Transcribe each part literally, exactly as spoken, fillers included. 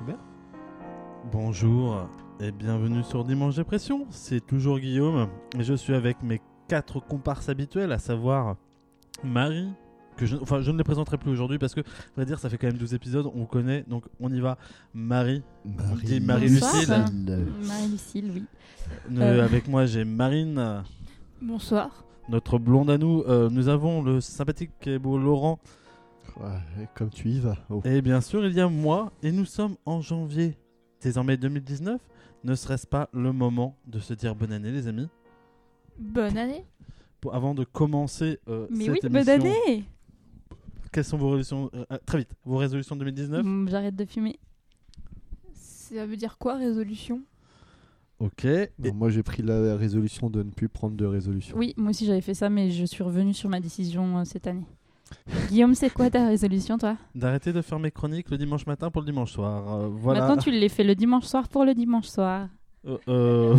Bien. Bonjour et bienvenue sur Dimanche Dépression, c'est toujours Guillaume et je suis avec mes quatre comparses habituels, à savoir Marie, que je, enfin, je ne les présenterai plus aujourd'hui parce que, à vrai dire, ça fait quand même douze épisodes, on connaît, donc on y va. Marie, Marie, Marie-Lucille. Marie-Lucille, oui. Euh, Euh. Avec moi j'ai Marine. Bonsoir. Notre blonde à nous, euh, nous avons le sympathique et beau Laurent. Ouais, comme tu y vas. Oh. Et bien sûr, il y a moi, et nous sommes en janvier, désormais deux mille dix-neuf. Ne serait-ce pas le moment de se dire bonne année, les amis? Bonne année. Pour, avant de commencer euh, Mais cette oui, émission, bonne année. quelles sont vos résolutions euh, Très vite, vos résolutions deux mille dix-neuf? Mmh, J'arrête de fumer. Ça veut dire quoi, résolution? Ok. Non, Et moi j'ai pris la résolution de ne plus prendre de résolution. Oui, moi aussi j'avais fait ça, mais je suis revenue sur ma décision euh, cette année. Guillaume, c'est quoi ta résolution, toi? d'arrêter de faire mes chroniques le dimanche matin pour le dimanche soir. Euh, voilà. Maintenant, tu l'as fait le dimanche soir pour le dimanche soir. Euh, euh...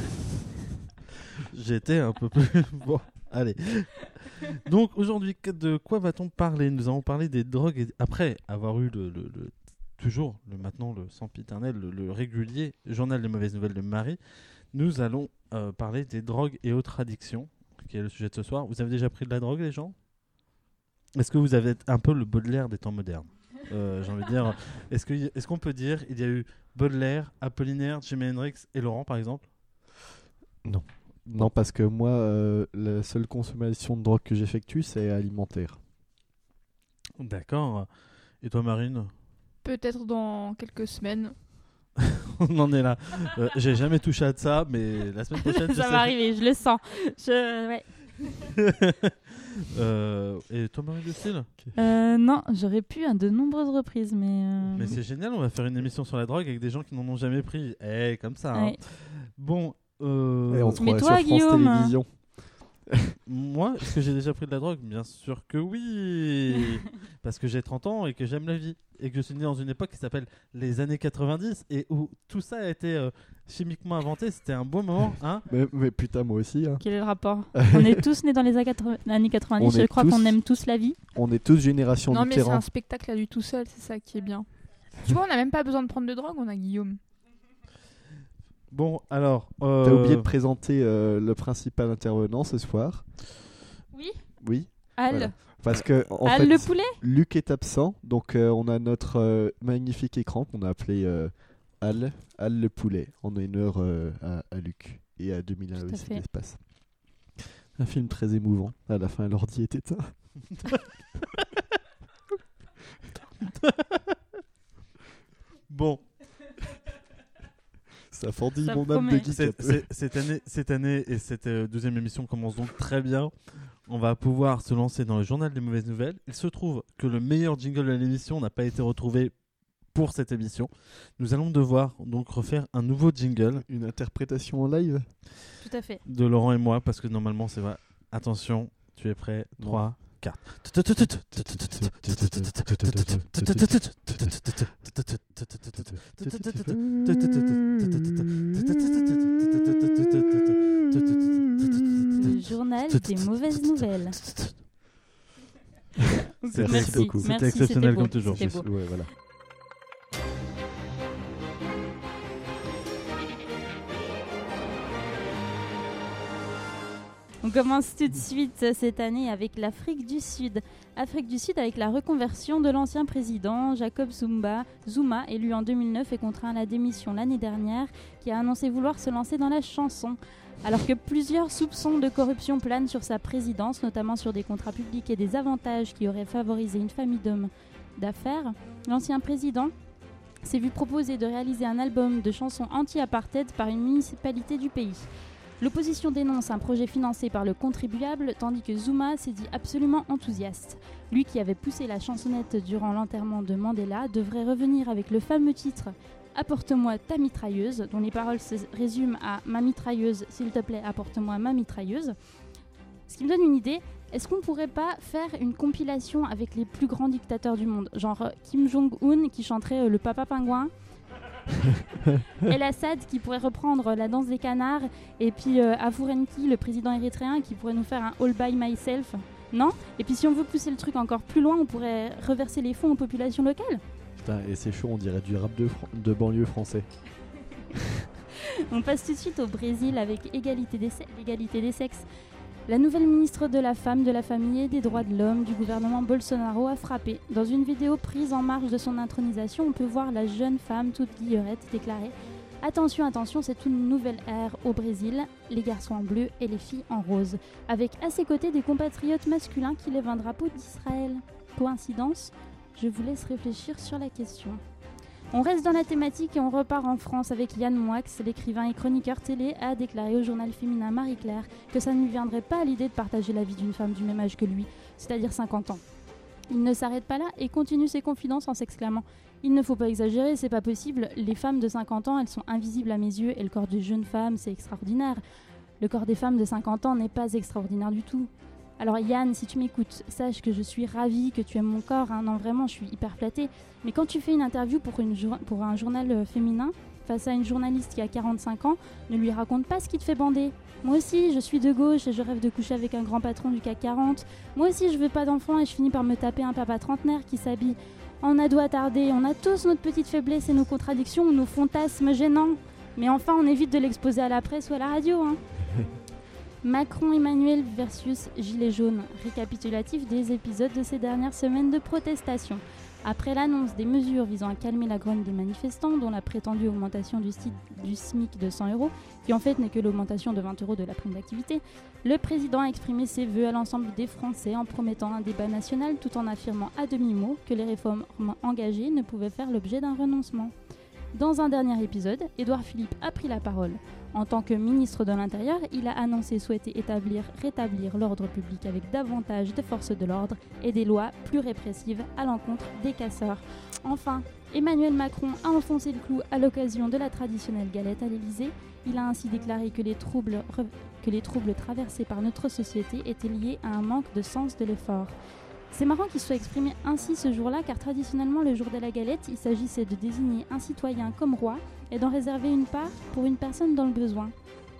J'étais un peu plus... Bon, allez. Donc aujourd'hui, de quoi va-t-on parler? Nous allons parler des drogues et après avoir eu le, le, le toujours, le maintenant, le sempiternel, le, le régulier journal des mauvaises nouvelles de Marie, nous allons euh, parler des drogues et autres addictions, qui est le sujet de ce soir. Vous avez déjà pris de la drogue, les gens? Est-ce que vous avez un peu le Baudelaire des temps modernes? euh, J'ai envie de dire, est-ce, que, est-ce qu'on peut dire il y a eu Baudelaire, Apollinaire, Jimi Hendrix et Laurent, par exemple? Non. Non, parce que moi, euh, la seule consommation de drogue que j'effectue, c'est alimentaire. D'accord. Et toi, Marine? Peut-être dans quelques semaines. On en est là. Euh, j'ai jamais touché à ça, mais la semaine prochaine, je Ça sais- va arriver, je le sens. Je... Ouais. euh, et toi, Marie-Lucille? Euh, non, j'aurais pu à de nombreuses reprises, mais... euh, Mais c'est génial, on va faire une émission sur la drogue avec des gens qui n'en ont jamais pris. Eh, comme ça. Hein. ouais. Bon, euh, Et on Mais trouvera toi, sur France Guillaume Télévisions. moi, est-ce que j'ai déjà pris de la drogue? Bien sûr que oui. Parce que j'ai trente ans et que j'aime la vie. Et que je suis né dans une époque qui s'appelle les années quatre-vingt-dix et où tout ça a été euh, chimiquement inventé. C'était un beau moment. Hein. Mais, mais putain, moi aussi. Hein. Quel est le rapport? On est tous nés dans les années quatre-vingt-dix, On je est crois tous- qu'on aime tous la vie. On est tous génération Non, mais c'est Mitterrand. un spectacle à lui tout seul, c'est ça qui est bien. Tu vois, on n'a même pas besoin de prendre de drogue, on a Guillaume. Bon, alors... euh, T'as oublié de présenter euh, le principal intervenant ce soir. Oui. Oui. Al. Voilà. Parce que en Al fait, le poulet. Luc est absent, donc euh, on a notre euh, magnifique écran qu'on a appelé euh, Al, Al le poulet, en honneur euh, à, à Luc et à deux mille un Tout à Odyssée de fait. l'espace. Un film très émouvant. À la fin, l'ordi est éteint. Bon, Ça fendit Ça mon âme promet. de geek. un cette, peu. c'est- cette année, cette année et cette euh, deuxième émission commence donc très bien. On va pouvoir se lancer dans le journal des mauvaises nouvelles. Il se trouve que le meilleur jingle de l'émission n'a pas été retrouvé pour cette émission. Nous allons devoir donc refaire un nouveau jingle Une interprétation en live. Tout à fait. de Laurent et moi parce que normalement c'est vrai. Attention, tu es prêt? trois, quatre. Le journal des mauvaises nouvelles. C'était Merci, beaucoup. C'était merci, exceptionnel beau, comme toujours. c'était beau. Ouais, voilà. On commence tout de suite cette année avec l'Afrique du Sud. Afrique du Sud avec la reconversion de l'ancien président Jacob Zuma, Zuma, élu en deux mille neuf et contraint à la démission l'année dernière, qui a annoncé vouloir se lancer dans la chanson. Alors que plusieurs soupçons de corruption planent sur sa présidence, notamment sur des contrats publics et des avantages qui auraient favorisé une famille d'hommes d'affaires, l'ancien président s'est vu proposer de réaliser un album de chansons anti-apartheid par une municipalité du pays. L'opposition dénonce un projet financé par le contribuable, tandis que Zuma s'est dit absolument enthousiaste. Lui qui avait poussé la chansonnette durant l'enterrement de Mandela devrait revenir avec le fameux titre « Apporte-moi ta mitrailleuse », dont les paroles se résument à « Ma mitrailleuse, s'il te plaît, apporte-moi ma mitrailleuse ». Ce qui me donne une idée, est-ce qu'on pourrait pas faire une compilation avec les plus grands dictateurs du monde, genre Kim Jong-un qui chanterait euh, le Papa Pingouin, El Assad qui pourrait reprendre la danse des canards, et puis euh, Afourenki, le président érythréen, qui pourrait nous faire un All by Myself, non? Et puis si on veut pousser le truc encore plus loin, on pourrait reverser les fonds aux populations locales. Putain, et c'est chaud, on dirait du rap de, fran- de banlieue français. On passe tout de suite au Brésil avec égalité des, se- l'égalité des sexes. La nouvelle ministre de la Femme, de la Famille et des Droits de l'Homme du gouvernement Bolsonaro a frappé. Dans une vidéo prise en marge de son intronisation, on peut voir la jeune femme toute guillerette déclarer « Attention, attention, c'est une nouvelle ère au Brésil, les garçons en bleu et les filles en rose », avec à ses côtés des compatriotes masculins qui lèvent un drapeau d'Israël. Coïncidence ? Je vous laisse réfléchir sur la question. On reste dans la thématique et on repart en France avec Yann Moix, l'écrivain et chroniqueur télé, a déclaré au journal féminin Marie-Claire que ça ne lui viendrait pas à l'idée de partager la vie d'une femme du même âge que lui, c'est-à-dire cinquante ans. Il ne s'arrête pas là et continue ses confidences en s'exclamant « Il ne faut pas exagérer, c'est pas possible, les femmes de cinquante ans, elles sont invisibles à mes yeux et le corps de jeunes femmes, c'est extraordinaire. Le corps des femmes de cinquante ans n'est pas extraordinaire du tout. » Alors Yann, si tu m'écoutes, sache que je suis ravie que tu aimes mon corps, hein. Non vraiment, je suis hyper flattée. Mais quand tu fais une interview pour, une jour- pour un journal euh, féminin, face à une journaliste qui a quarante-cinq ans, ne lui raconte pas ce qui te fait bander. Moi aussi, je suis de gauche et je rêve de coucher avec un grand patron du C A C quarante. Moi aussi, je veux pas d'enfants et je finis par me taper un papa trentenaire qui s'habille en ado attardé. On a tous notre petite faiblesse et nos contradictions ou nos fantasmes gênants. Mais enfin, on évite de l'exposer à la presse ou à la radio, hein. Macron-Emmanuel versus Gilets jaunes, récapitulatif des épisodes de ces dernières semaines de protestation. Après l'annonce des mesures visant à calmer la grogne des manifestants, dont la prétendue augmentation du, sti- du SMIC de cent euros, qui en fait n'est que l'augmentation de vingt euros de la prime d'activité, le président a exprimé ses vœux à l'ensemble des Français en promettant un débat national tout en affirmant à demi-mot que les réformes engagées ne pouvaient faire l'objet d'un renoncement. Dans un dernier épisode, Édouard Philippe a pris la parole. En tant que ministre de l'Intérieur, il a annoncé souhaiter établir, rétablir l'ordre public avec davantage de forces de l'ordre et des lois plus répressives à l'encontre des casseurs. Enfin, Emmanuel Macron a enfoncé le clou à l'occasion de la traditionnelle galette à l'Élysée. Il a ainsi déclaré que les troubles, que les troubles traversés par notre société étaient liés à un manque de sens de l'effort. C'est marrant qu'il soit exprimé ainsi ce jour-là, car traditionnellement, le jour de la galette, il s'agissait de désigner un citoyen comme roi et d'en réserver une part pour une personne dans le besoin.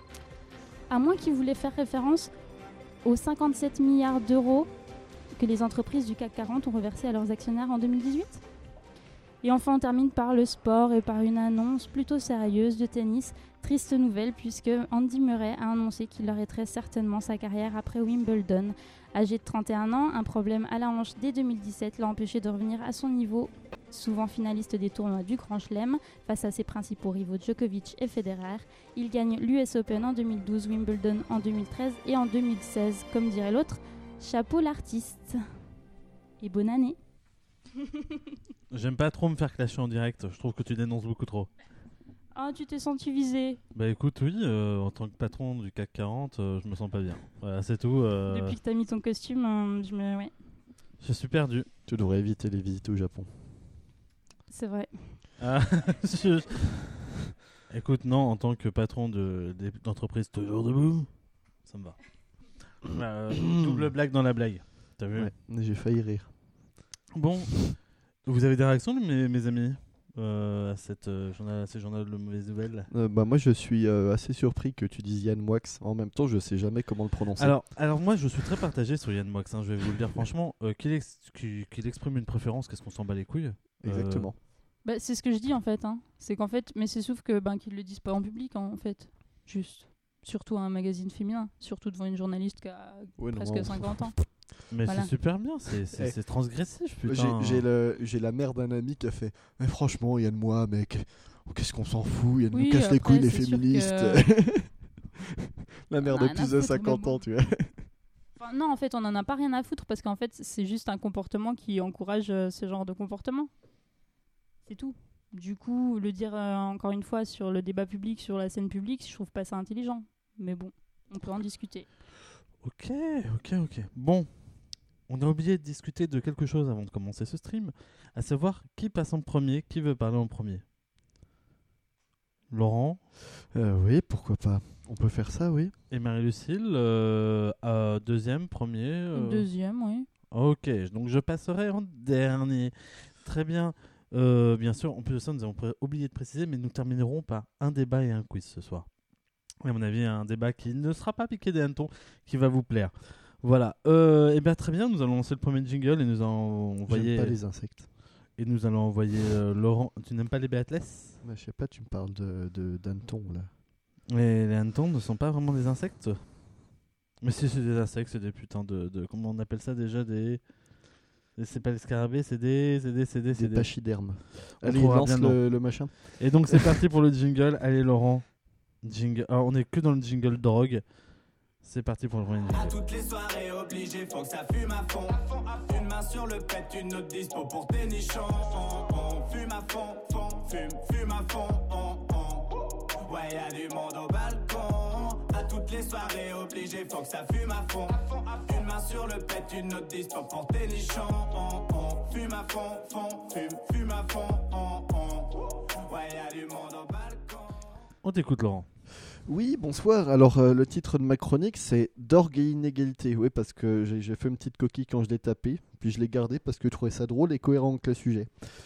À moins qu'il voulait faire référence aux cinquante-sept milliards d'euros que les entreprises du C A C quarante ont reversés à leurs actionnaires en deux mille dix-huit. Et enfin, on termine par le sport et par une annonce plutôt sérieuse de tennis. Triste nouvelle puisque Andy Murray a annoncé qu'il arrêterait certainement sa carrière après Wimbledon. Âgé de trente et un ans, un problème à la hanche dès deux mille dix-sept l'a empêché de revenir à son niveau, souvent finaliste des tournois du Grand Chelem, face à ses principaux rivaux Djokovic et Federer. Il gagne l'U S Open en deux mille douze, Wimbledon en deux mille treize et en deux mille seize. Comme dirait l'autre, chapeau l'artiste. Et bonne année. J'aime pas trop me faire clasher en direct, je trouve que tu dénonces beaucoup trop. Ah, tu t'es senti visé. Bah écoute, oui, euh, en tant que patron du C A C quarante, euh, je me sens pas bien. Voilà, c'est tout. euh, Depuis que t'as mis ton costume, euh, je me... Ouais, Je suis perdu. Tu devrais éviter les visites au Japon. c'est vrai. Ah, je- Écoute, non, en tant que patron de, de- d'entreprise toujours debout, ça me va. Euh, double blague dans la blague. T'as vu? Ouais, j'ai failli rire. Bon, vous avez des réactions, mes, mes amis, euh, à, cette, euh, journal, à ces journaux de mauvaises nouvelles? Euh, bah, moi, je suis euh, assez surpris que tu dises Yann Moix. En même temps, je sais jamais comment le prononcer. Alors, alors moi, je suis très partagé sur Yann Moix, hein, je vais vous le dire franchement. Euh, qu'il, ex- qu'il- qu'il exprime une préférence, qu'est-ce qu'on s'en bat les couilles? Exactement. Bah, c'est ce que je dis en fait. Hein. C'est qu'en fait, mais c'est sauf que ben, qu'ils le disent pas en public en fait. Juste. Surtout à un magazine féminin. Surtout devant une journaliste qui a Ouais, non, presque on- cinquante ans. Mais Voilà. c'est super bien, c'est, c'est, Eh. c'est transgressif, J'ai, putain. j'ai, le- j'ai la mère d'un ami qui a fait mais franchement, Yann Moix, mec, qu'est-ce qu'on s'en fout, Yann Oui, nous casse les après, couilles, les c'est sûr féministes. que- La mère On de a rien à plus de foutre, cinquante mais ans, bon. tu vois. Enfin, non, en fait, on en a pas rien à foutre parce qu'en fait, c'est juste un comportement qui encourage euh, ce genre de comportement. C'est tout. Du coup, le dire euh, encore une fois sur le débat public, sur la scène publique, je trouve pas ça intelligent. Mais bon, on peut en discuter. Ok, ok, ok. Bon, on a oublié de discuter de quelque chose avant de commencer ce stream, à savoir qui passe en premier, qui veut parler en premier. Laurent Euh, oui, pourquoi pas. On peut faire ça, oui. et Marie-Lucille, euh, euh, deuxième, premier. euh, Deuxième, oui. Ok, donc je passerai en dernier. Très bien. Euh, bien sûr, en plus de ça, nous avons pré- oublié de préciser, mais nous terminerons par un débat et un quiz ce soir. Et à mon avis, un débat qui ne sera pas piqué des hannetons, qui va vous plaire. Voilà. Euh, et bien très bien, nous allons lancer le premier jingle et nous allons J'aime envoyer. pas les insectes. Et nous allons envoyer euh, Laurent. Tu n'aimes pas les béathlèses? Bah, je sais pas, tu me parles de, de d'hannetons là. Mais les hannetons ne sont pas vraiment des insectes. Mais si, c'est des insectes, c'est des putains de, de... Comment on appelle ça déjà? Des... C'est pas les scarabées, c'est des... C'est des... C'est des... C'est Des pachydermes. On Allez, trouvera lance bien le le, le machin. Et donc c'est parti pour le jingle. Allez Laurent. Jingle. Alors, on est que dans le jingle drogue. C'est parti pour le premier À jingle. toutes les soirées obligé, faut que ça fume à fond. Une main sur le pet, une autre dispo pour tes nichons. On, on fume à fond, fond, fume, fume à fond. On, on. Ouais, y'a du monde au balcon. À toutes les soirées obligé, faut que ça fume à fond. Une main sur le pet, une autre dispo pour tes nichons. On, on. Fume à fond, fond, fume, fume à fond. On, on. Ouais, y'a du monde au balcon. On t'écoute Laurent. Oui, bonsoir. Alors, euh, le titre de ma chronique, c'est D'orgue et inégalité. Oui, parce que j'ai, j'ai fait une petite coquille quand je l'ai tapé, puis je l'ai gardé parce que je trouvais ça drôle et cohérent avec le sujet.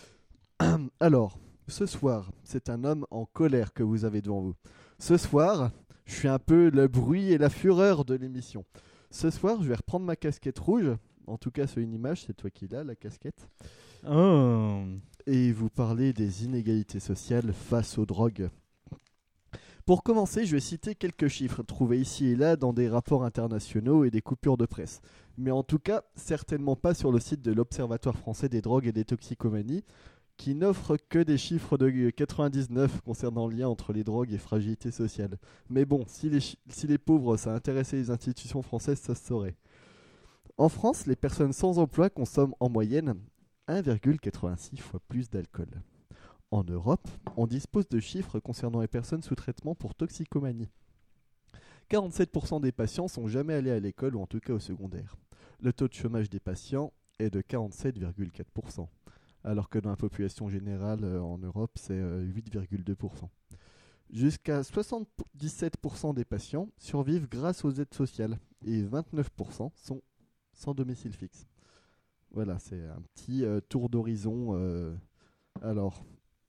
Alors, ce soir, c'est un homme en colère que vous avez devant vous. Ce soir, je suis un peu le bruit et la fureur de l'émission. Ce soir, je vais reprendre ma casquette rouge. En tout cas, c'est une image, c'est toi qui l'as, la casquette. Oh. Et vous parler des inégalités sociales face aux drogues. Pour commencer, je vais citer quelques chiffres trouvés ici et là dans des rapports internationaux et des coupures de presse. Mais en tout cas, certainement pas sur le site de l'Observatoire français des drogues et des toxicomanies, qui n'offre que des chiffres de quatre-vingt-dix-neuf concernant le lien entre les drogues et fragilité sociale. Mais bon, si les, chi- si les pauvres, ça intéressait les institutions françaises, ça se saurait. En France, les personnes sans emploi consomment en moyenne un virgule quatre-vingt-six fois plus d'alcool. En Europe, on dispose de chiffres concernant les personnes sous traitement pour toxicomanie. quarante-sept pour cent des patients sont jamais allés à l'école ou en tout cas au secondaire. Le taux de chômage des patients est de quarante-sept virgule quatre pour cent, alors que dans la population générale euh, en Europe, c'est euh, huit virgule deux pour cent. Jusqu'à soixante-dix-sept pour cent des patients survivent grâce aux aides sociales et vingt-neuf pour cent sont sans domicile fixe. Voilà, c'est un petit euh, tour d'horizon. Euh, alors...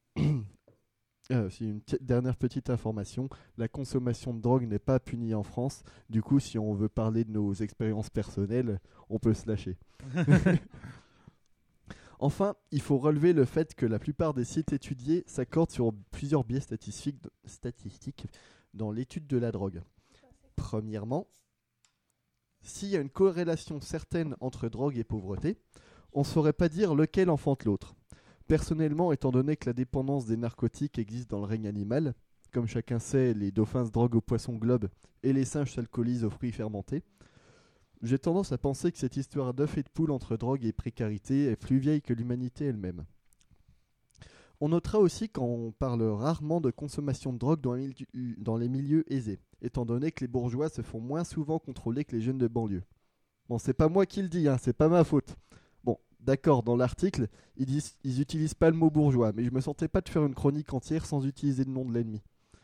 Euh, c'est une t- dernière petite information. La consommation de drogue n'est pas punie en France. Du coup, si on veut parler de nos expériences personnelles, on peut se lâcher. Enfin, il faut relever le fait que la plupart des sites étudiés s'accordent sur plusieurs biais statistiques, statistiques dans l'étude de la drogue. Premièrement, s'il y a une corrélation certaine entre drogue et pauvreté, on ne saurait pas dire lequel enfante l'autre. Personnellement, étant donné que la dépendance des narcotiques existe dans le règne animal, comme chacun sait, les dauphins se droguent aux poissons globes et les singes s'alcoolisent aux fruits fermentés, j'ai tendance à penser que cette histoire d'œuf et de poule entre drogue et précarité est plus vieille que l'humanité elle-même. On notera aussi qu'on parle rarement de consommation de drogue dans les, milieux, dans les milieux aisés, étant donné que les bourgeois se font moins souvent contrôler que les jeunes de banlieue. Bon, c'est pas moi qui le dis, hein, c'est pas ma faute. D'accord, dans l'article, ils disent, ils utilisent pas le mot bourgeois, mais je me sentais pas de faire une chronique entière sans utiliser le nom de l'ennemi.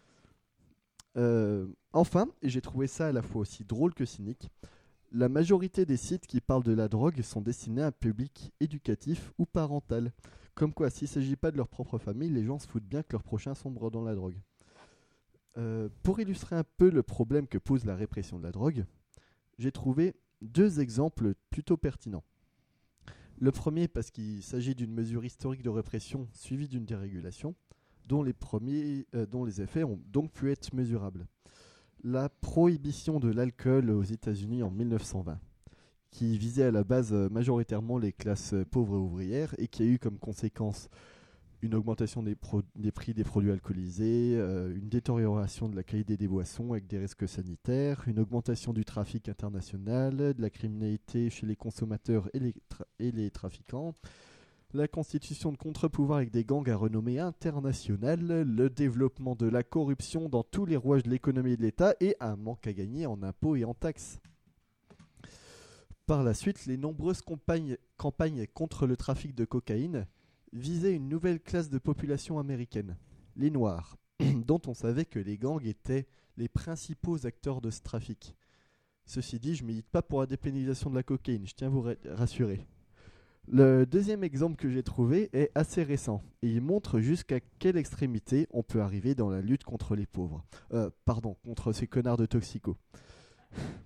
Euh, enfin, et j'ai trouvé ça à la fois aussi drôle que cynique, la majorité des sites qui parlent de la drogue sont destinés à un public éducatif ou parental. Comme quoi, s'il ne s'agit pas de leur propre famille, les gens se foutent bien que leur prochain sombre dans la drogue. Euh, pour illustrer un peu le problème que pose la répression de la drogue, j'ai trouvé deux exemples plutôt pertinents. Le premier parce qu'il s'agit d'une mesure historique de répression suivie d'une dérégulation, dont les, premiers, euh, dont les effets ont donc pu être mesurables. La prohibition de l'alcool aux États-Unis en mille neuf cent vingt, qui visait à la base euh, majoritairement les classes euh, pauvres et ouvrières et qui a eu comme conséquence une augmentation des, pro- des prix des produits alcoolisés, euh, une détérioration de la qualité des boissons avec des risques sanitaires, une augmentation du trafic international, de la criminalité chez les consommateurs et les, tra- et les trafiquants, la constitution de contre-pouvoirs avec des gangs à renommée internationale, le développement de la corruption dans tous les rouages de l'économie et de l'État et un manque à gagner en impôts et en taxes. Par la suite, les nombreuses campagnes, campagnes contre le trafic de cocaïne visaient une nouvelle classe de population américaine, les Noirs, dont on savait que les gangs étaient les principaux acteurs de ce trafic. Ceci dit, je ne milite pas pour la dépénalisation de la cocaïne, je tiens à vous ra- rassurer. Le deuxième exemple que j'ai trouvé est assez récent, et il montre jusqu'à quelle extrémité on peut arriver dans la lutte contre les pauvres. Euh, pardon, contre ces connards de toxicos.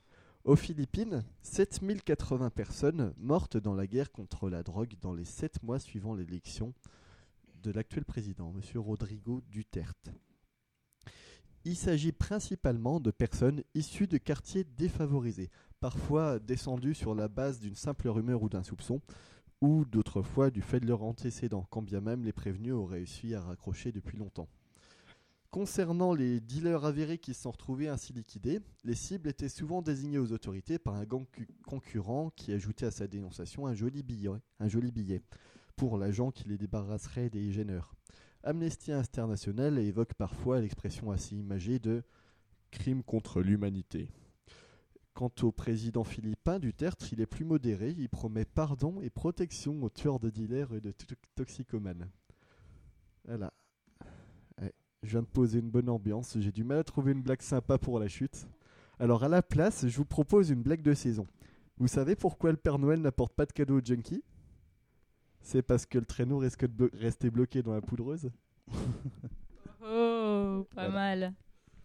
Aux Philippines, sept mille quatre-vingts personnes mortes dans la guerre contre la drogue dans les sept mois suivant l'élection de l'actuel président, M. Rodrigo Duterte. Il s'agit principalement de personnes issues de quartiers défavorisés, parfois descendues sur la base d'une simple rumeur ou d'un soupçon, ou d'autres fois du fait de leurs antécédents, quand bien même les prévenus auraient réussi à raccrocher depuis longtemps. Concernant les dealers avérés qui se sont retrouvés ainsi liquidés, les cibles étaient souvent désignées aux autorités par un gang cu- concurrent qui ajoutait à sa dénonciation un joli billet, un joli billet pour l'agent qui les débarrasserait des gêneurs. Amnesty International évoque parfois l'expression assez imagée de « crime contre l'humanité ». Quant au président philippin Duterte, il est plus modéré, il promet pardon et protection aux tueurs de dealers et de to- toxicomanes. Voilà. Ouais, je viens de poser une bonne ambiance, j'ai du mal à trouver une blague sympa pour la chute. Alors à la place, je vous propose une blague de saison. Vous savez pourquoi le Père Noël n'apporte pas de cadeaux aux junkies ? C'est parce que le traîneau risque de blo- rester bloqué dans la poudreuse. Oh, pas Voilà. mal.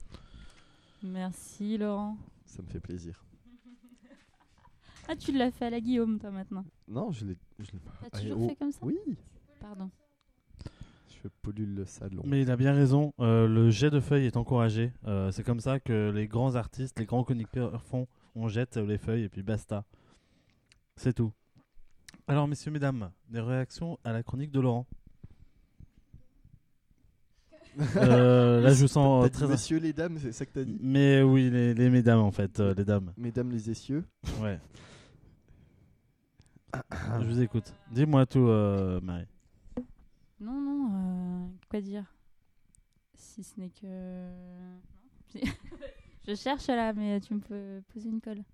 Merci Laurent. Ça me fait plaisir. Ah, tu l'as fait à la Guillaume, toi, maintenant. Non, je l'ai... je l'ai- T'as Ah, toujours oh, fait comme ça Oui, Pardon. je pollue le salon. Mais il a bien raison, euh, le jet de feuilles est encouragé. Euh, c'est comme ça que les grands artistes, les grands chroniqueurs font. On jette les feuilles et puis basta. C'est tout. Alors, messieurs, mesdames, des réactions à la chronique de Laurent. Euh, là, je vous sens T'as euh, dit très. messieurs, les dames, c'est ça que t'as dit ? Mais oui, les, les mesdames, en fait, euh, les dames. Mesdames les essieux. Ouais. Je vous écoute. Dis-moi tout, euh, Marie. Non, non, euh, quoi dire Si ce n'est que... Non. Si- Je cherche là, mais tu me peux poser une colle.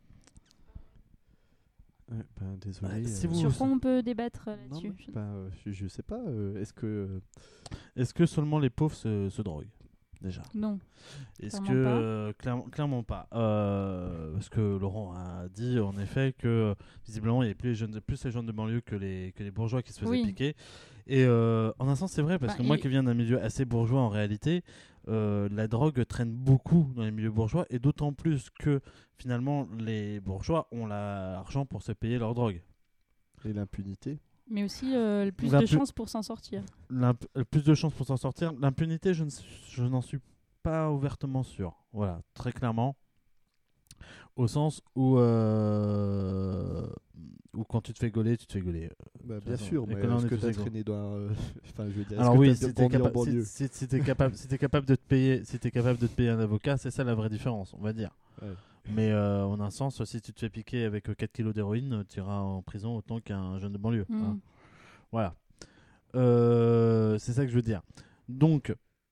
Ouais, ben, désolé. Ah, si euh, vous- Sur quoi on peut débattre euh, Non, là-dessus mais, ben, euh, je, je sais pas. euh, Est-ce que euh, Est-ce que seulement les pauvres se, se droguent déjà? Non. Est-ce Clairement que pas. euh, clairement, clairement pas. Euh, parce que Laurent a dit en effet que euh, visiblement il y avait plus les jeunes, plus les jeunes de banlieue que les que les bourgeois qui se faisaient Oui. piquer. Et euh, en un sens c'est vrai parce Bah, que moi il- qui viens d'un milieu assez bourgeois en réalité, euh, la drogue traîne beaucoup dans les milieux bourgeois et d'autant plus que finalement les bourgeois ont la- l'argent pour se payer leur drogue. et l'impunité? Mais aussi euh, le plus La de pu- chances pour s'en sortir. L'imp- le plus de chances pour s'en sortir. L'impunité, je, ne suis- je n'en suis pas ouvertement sûr. Voilà, très clairement. Au sens où, euh, où quand tu te fais gauler, tu te fais gauler. Bah, toute bien façon. sûr, Et mais que là, on est-ce est que tous t'as égaux. traîné dans... euh, Enfin, je veux dire, est-ce Alors que oui, t'as si t'es grandi en capa- si- banlieue? si- si t'es capable, si t'es capable de te payer, si t'es capable de te payer un avocat, c'est ça la vraie différence, on va dire. Ouais. Mais euh, en un sens, si tu te fais piquer avec euh, quatre kilos d'héroïne, tu iras en prison autant qu'un jeune de banlieue. Mm. hein. Voilà. Euh, c'est ça que je veux dire. Donc,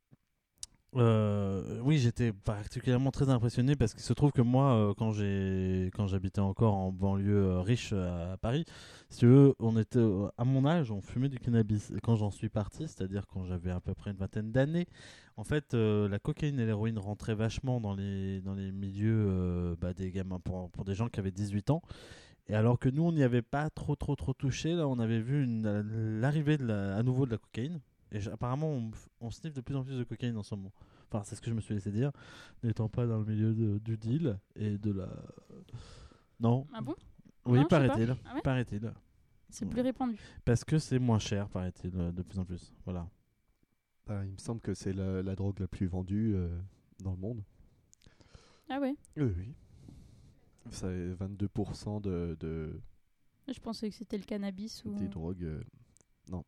euh, oui, j'étais particulièrement très impressionné parce qu'il se trouve que moi, euh, quand j'ai, quand j'habitais encore en banlieue euh, riche euh, à Paris, si tu veux, on était euh, à mon âge, on fumait du cannabis. Et quand j'en suis parti, c'est-à-dire quand j'avais à peu près une vingtaine d'années, en fait, euh, la cocaïne et l'héroïne rentraient vachement dans les dans les milieux euh, bah, des gamins pour pour des gens qui avaient dix-huit ans. Et alors que nous, on n'y avait pas trop, trop, trop touché, là, on avait vu une, euh, l'arrivée de la- à nouveau de la cocaïne. Et j- apparemment, on, on sniffe de plus en plus de cocaïne en ce moment. Enfin, c'est ce que je me suis laissé dire, n'étant pas dans le milieu de- du deal et de la. Non. Ah bon Oui, Non, je sais paraît-il. pas. Ah ouais paraît-il. C'est plus répandu. Parce que c'est moins cher, paraît-il, euh, de plus en plus. Voilà. Bah, il me semble que c'est la, la drogue la plus vendue euh, dans le monde. Ah ouais. Oui, oui. Ça est vingt-deux pour cent de, de, Je pensais que c'était le cannabis ou... des drogues. euh, non.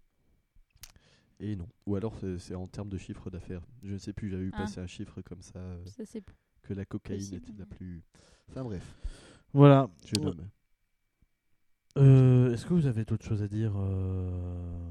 Et non. Ou alors c'est c'est en termes de chiffre d'affaires. Je ne sais plus, j'avais vu Ah. passer un chiffre comme ça, euh, Ça, c'est... que la cocaïne possible. était la plus... Enfin bref, Voilà. je nomme. Euh, Est-ce que vous avez d'autres choses à dire euh,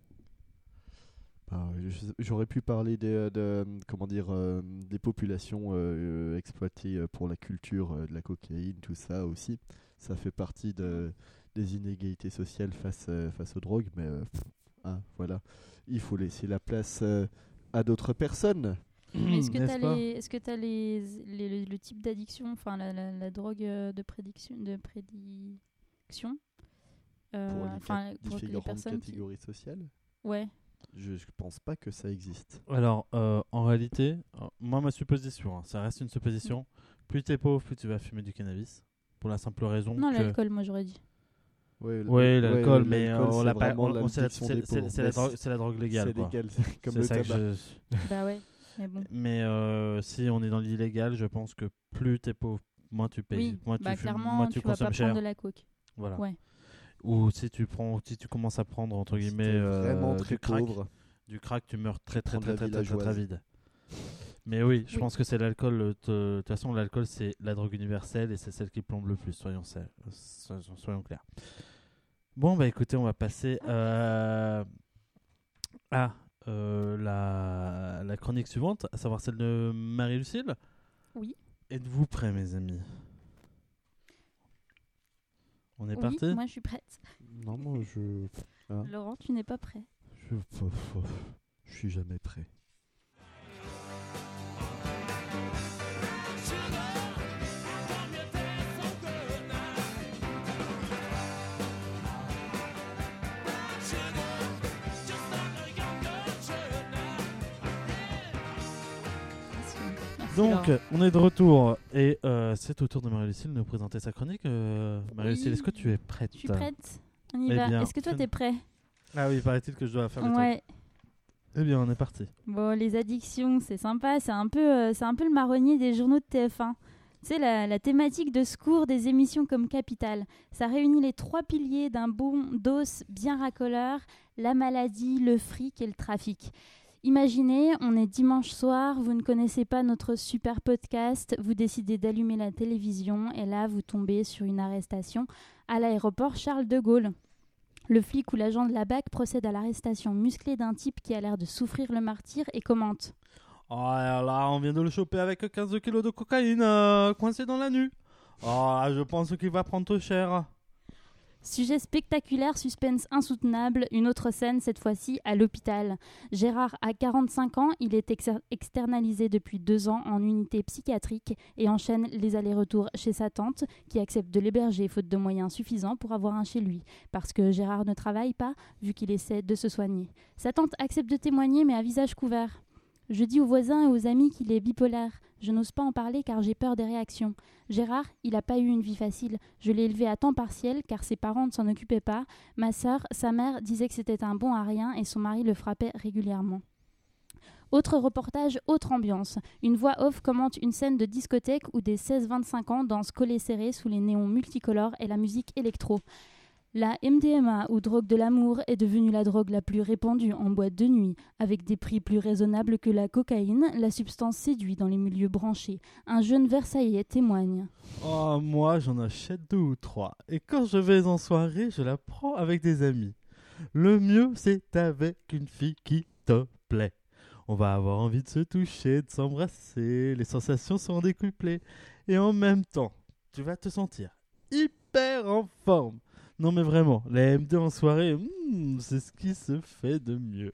Bah, je- j'aurais pu parler des, de, comment dire, euh, des populations euh, exploitées euh, pour la culture euh, de la cocaïne, tout ça aussi. Ça fait partie de, des inégalités sociales face, euh, face aux drogues, mais euh, pff, hein, voilà. Il faut laisser la place euh, à d'autres personnes. Mais est-ce que n'est-ce tu pas as les, est-ce que t'as les, les, le, le type d'addiction, enfin la, la, la drogue euh, de prédiction, de prédiction, euh, Pour les enfin cat- pour les différentes personnes qui... catégories sociales. Ouais. Je, je pense pas que ça existe. Alors, euh, en réalité, euh, moi, ma supposition, hein, ça reste une supposition. Plus t'es pauvre, plus tu vas fumer du cannabis. Pour la simple raison Non, que... l'alcool, moi j'aurais dit. Ouais, Oui, l'alcool, mais euh, l'alcool, on c'est l'a pas. vraiment on- on- C'est la, l'addiction c'est- des c'est- pauvres. c'est la Mais drogue, c'est la drogue légale. C'est quoi. légal, c'est comme C'est le ça que tabac. je- Bah ouais, mais bon. Mais euh, si on est dans l'illégal, je pense que plus t'es pauvre, moins tu payes, Oui, moins bah tu fumes, clairement, moins tu tu vas pas consommes cher. prendre de la coke. Voilà. Ouais. Ou si tu prends, si tu commences à prendre entre Si guillemets t'es euh, vraiment très du crack, pauvre. du crack, tu meurs très très prends de très la très très, très, très villageoise. vite. Mais oui, je Oui. pense que c'est l'alcool. euh, te- De toute façon, l'alcool c'est la drogue universelle et c'est celle qui plombe le plus. Soyons, sé- soyons, soyons clairs. Bon bah écoutez, on va passer euh, à euh, la, la chronique suivante, à savoir celle de Marie-Lucille. Oui. Êtes-vous prêts, mes amis? On est Oui, parti? moi je suis prête. Non, moi je. Hein Laurent, tu n'es pas prêt. Je, je suis jamais prêt. Merci, Donc, Laurent. on est de retour et euh, c'est au tour de Marie-Lucille de nous présenter sa chronique. Euh, Marie-Lucille, Oui. est-ce que tu es prête? Je suis prête. On y Eh va. bien, Est-ce que toi tu- t'es prêt? Ah oui, paraît-il que je dois faire le truc. Ouais. Eh bien, on est parti. Bon, les addictions, c'est sympa. C'est un peu, euh, c'est un peu le marronnier des journaux de T F un. Tu sais, la, la thématique de secours des émissions comme Capital. Ça réunit les trois piliers d'un bon dos bien racoleur, la maladie, le fric et le trafic. Imaginez, on est dimanche soir, vous ne connaissez pas notre super podcast, vous décidez d'allumer la télévision et là, vous tombez sur une arrestation à l'aéroport Charles de Gaulle. Le flic ou l'agent de la B A C procède à l'arrestation musclée d'un type qui a l'air de souffrir le martyre et commente. Oh là là, on vient de le choper avec quinze kilos de cocaïne euh, coincé dans la nuque. Oh, je pense qu'il va prendre cher. Sujet spectaculaire, suspense insoutenable, une autre scène cette fois-ci à l'hôpital. Gérard a quarante-cinq ans, il est ex- externalisé depuis deux ans en unité psychiatrique et enchaîne les allers-retours chez sa tante qui accepte de l'héberger faute de moyens suffisants pour avoir un chez lui, parce que Gérard ne travaille pas vu qu'il essaie de se soigner. Sa tante accepte de témoigner mais à visage couvert. Je dis aux voisins et aux amis qu'il est bipolaire. Je n'ose pas en parler car j'ai peur des réactions. Gérard, il n'a pas eu une vie facile. Je l'ai élevé à temps partiel car ses parents ne s'en occupaient pas. Ma sœur, sa mère, disait que c'était un bon à rien et son mari le frappait régulièrement. Autre reportage, autre ambiance. Une voix off commente une scène de discothèque où des seize vingt-cinq ans dansent collés serrés sous les néons multicolores et la musique électro. La M D M A, ou drogue de l'amour, est devenue la drogue la plus répandue en boîte de nuit. Avec des prix plus raisonnables que la cocaïne, la substance séduit dans les milieux branchés. Un jeune Versaillais témoigne. Oh, moi, j'en achète deux ou trois. Et quand je vais en soirée, je la prends avec des amis. Le mieux, c'est avec une fille qui te plaît. On va avoir envie de se toucher, de s'embrasser. Les sensations sont décuplées. Et en même temps, tu vas te sentir hyper en forme. Non mais vraiment, la M D en soirée, hmm, c'est ce qui se fait de mieux.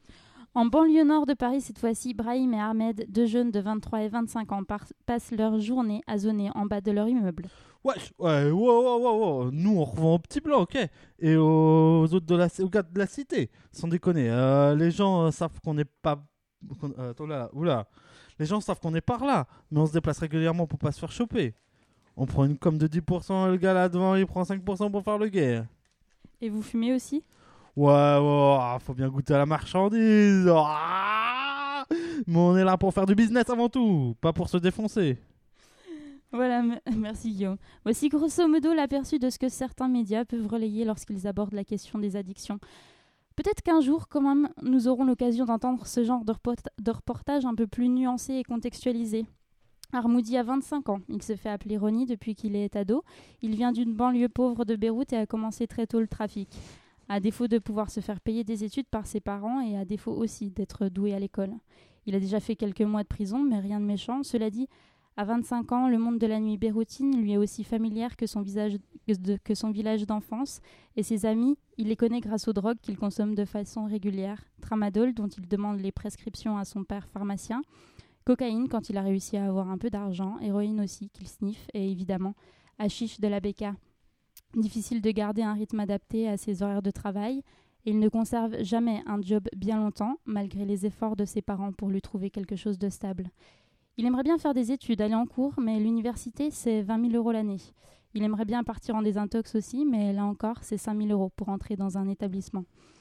En banlieue nord de Paris, cette fois-ci, Brahim et Ahmed, deux jeunes de vingt-trois et vingt-cinq ans, par- passent leur journée à zoner en bas de leur immeuble. Wesh, ouais, wow, wow, wow, wow. Nous on revend au petit blanc, ok. Et aux autres de la, aux gars de la cité, sans déconner. Euh, les gens euh, savent qu'on n'est pas... qu'on- euh, attends là, oula. Les gens savent qu'on est par là, mais on se déplace régulièrement pour pas se faire choper. On prend une com de dix pour cent, le gars là devant il prend cinq pour cent pour faire le guet. Et vous fumez aussi ? Ouais, ouais, faut bien goûter à la marchandise. Ah, mais on est là pour faire du business avant tout, pas pour se défoncer. Voilà, m- merci Guillaume. Voici grosso modo l'aperçu de ce que certains médias peuvent relayer lorsqu'ils abordent la question des addictions. Peut-être qu'un jour, quand même, nous aurons l'occasion d'entendre ce genre de, report- de reportage un peu plus nuancé et contextualisé. Armoudi a vingt-cinq ans, il se fait appeler Ronnie depuis qu'il est ado. Il vient d'une banlieue pauvre de Beyrouth et a commencé très tôt le trafic. À défaut de pouvoir se faire payer des études par ses parents et à défaut aussi d'être doué à l'école. Il a déjà fait quelques mois de prison, mais rien de méchant. Cela dit, à vingt-cinq ans, le monde de la nuit béroutine lui est aussi familière que son, visage de, que son village d'enfance. Et ses amis, il les connaît grâce aux drogues qu'il consomme de façon régulière. Tramadol, dont il demande les prescriptions à son père pharmacien. Cocaïne, quand il a réussi à avoir un peu d'argent. Héroïne aussi, qu'il sniffe. Et évidemment, hashish de la béca. Difficile de garder un rythme adapté à ses horaires de travail. Et il ne conserve jamais un job bien longtemps, malgré les efforts de ses parents pour lui trouver quelque chose de stable. Il aimerait bien faire des études, aller en cours, mais l'université, c'est vingt mille euros l'année. Il aimerait bien partir en désintox aussi, mais là encore, c'est cinq mille euros pour entrer dans un établissement.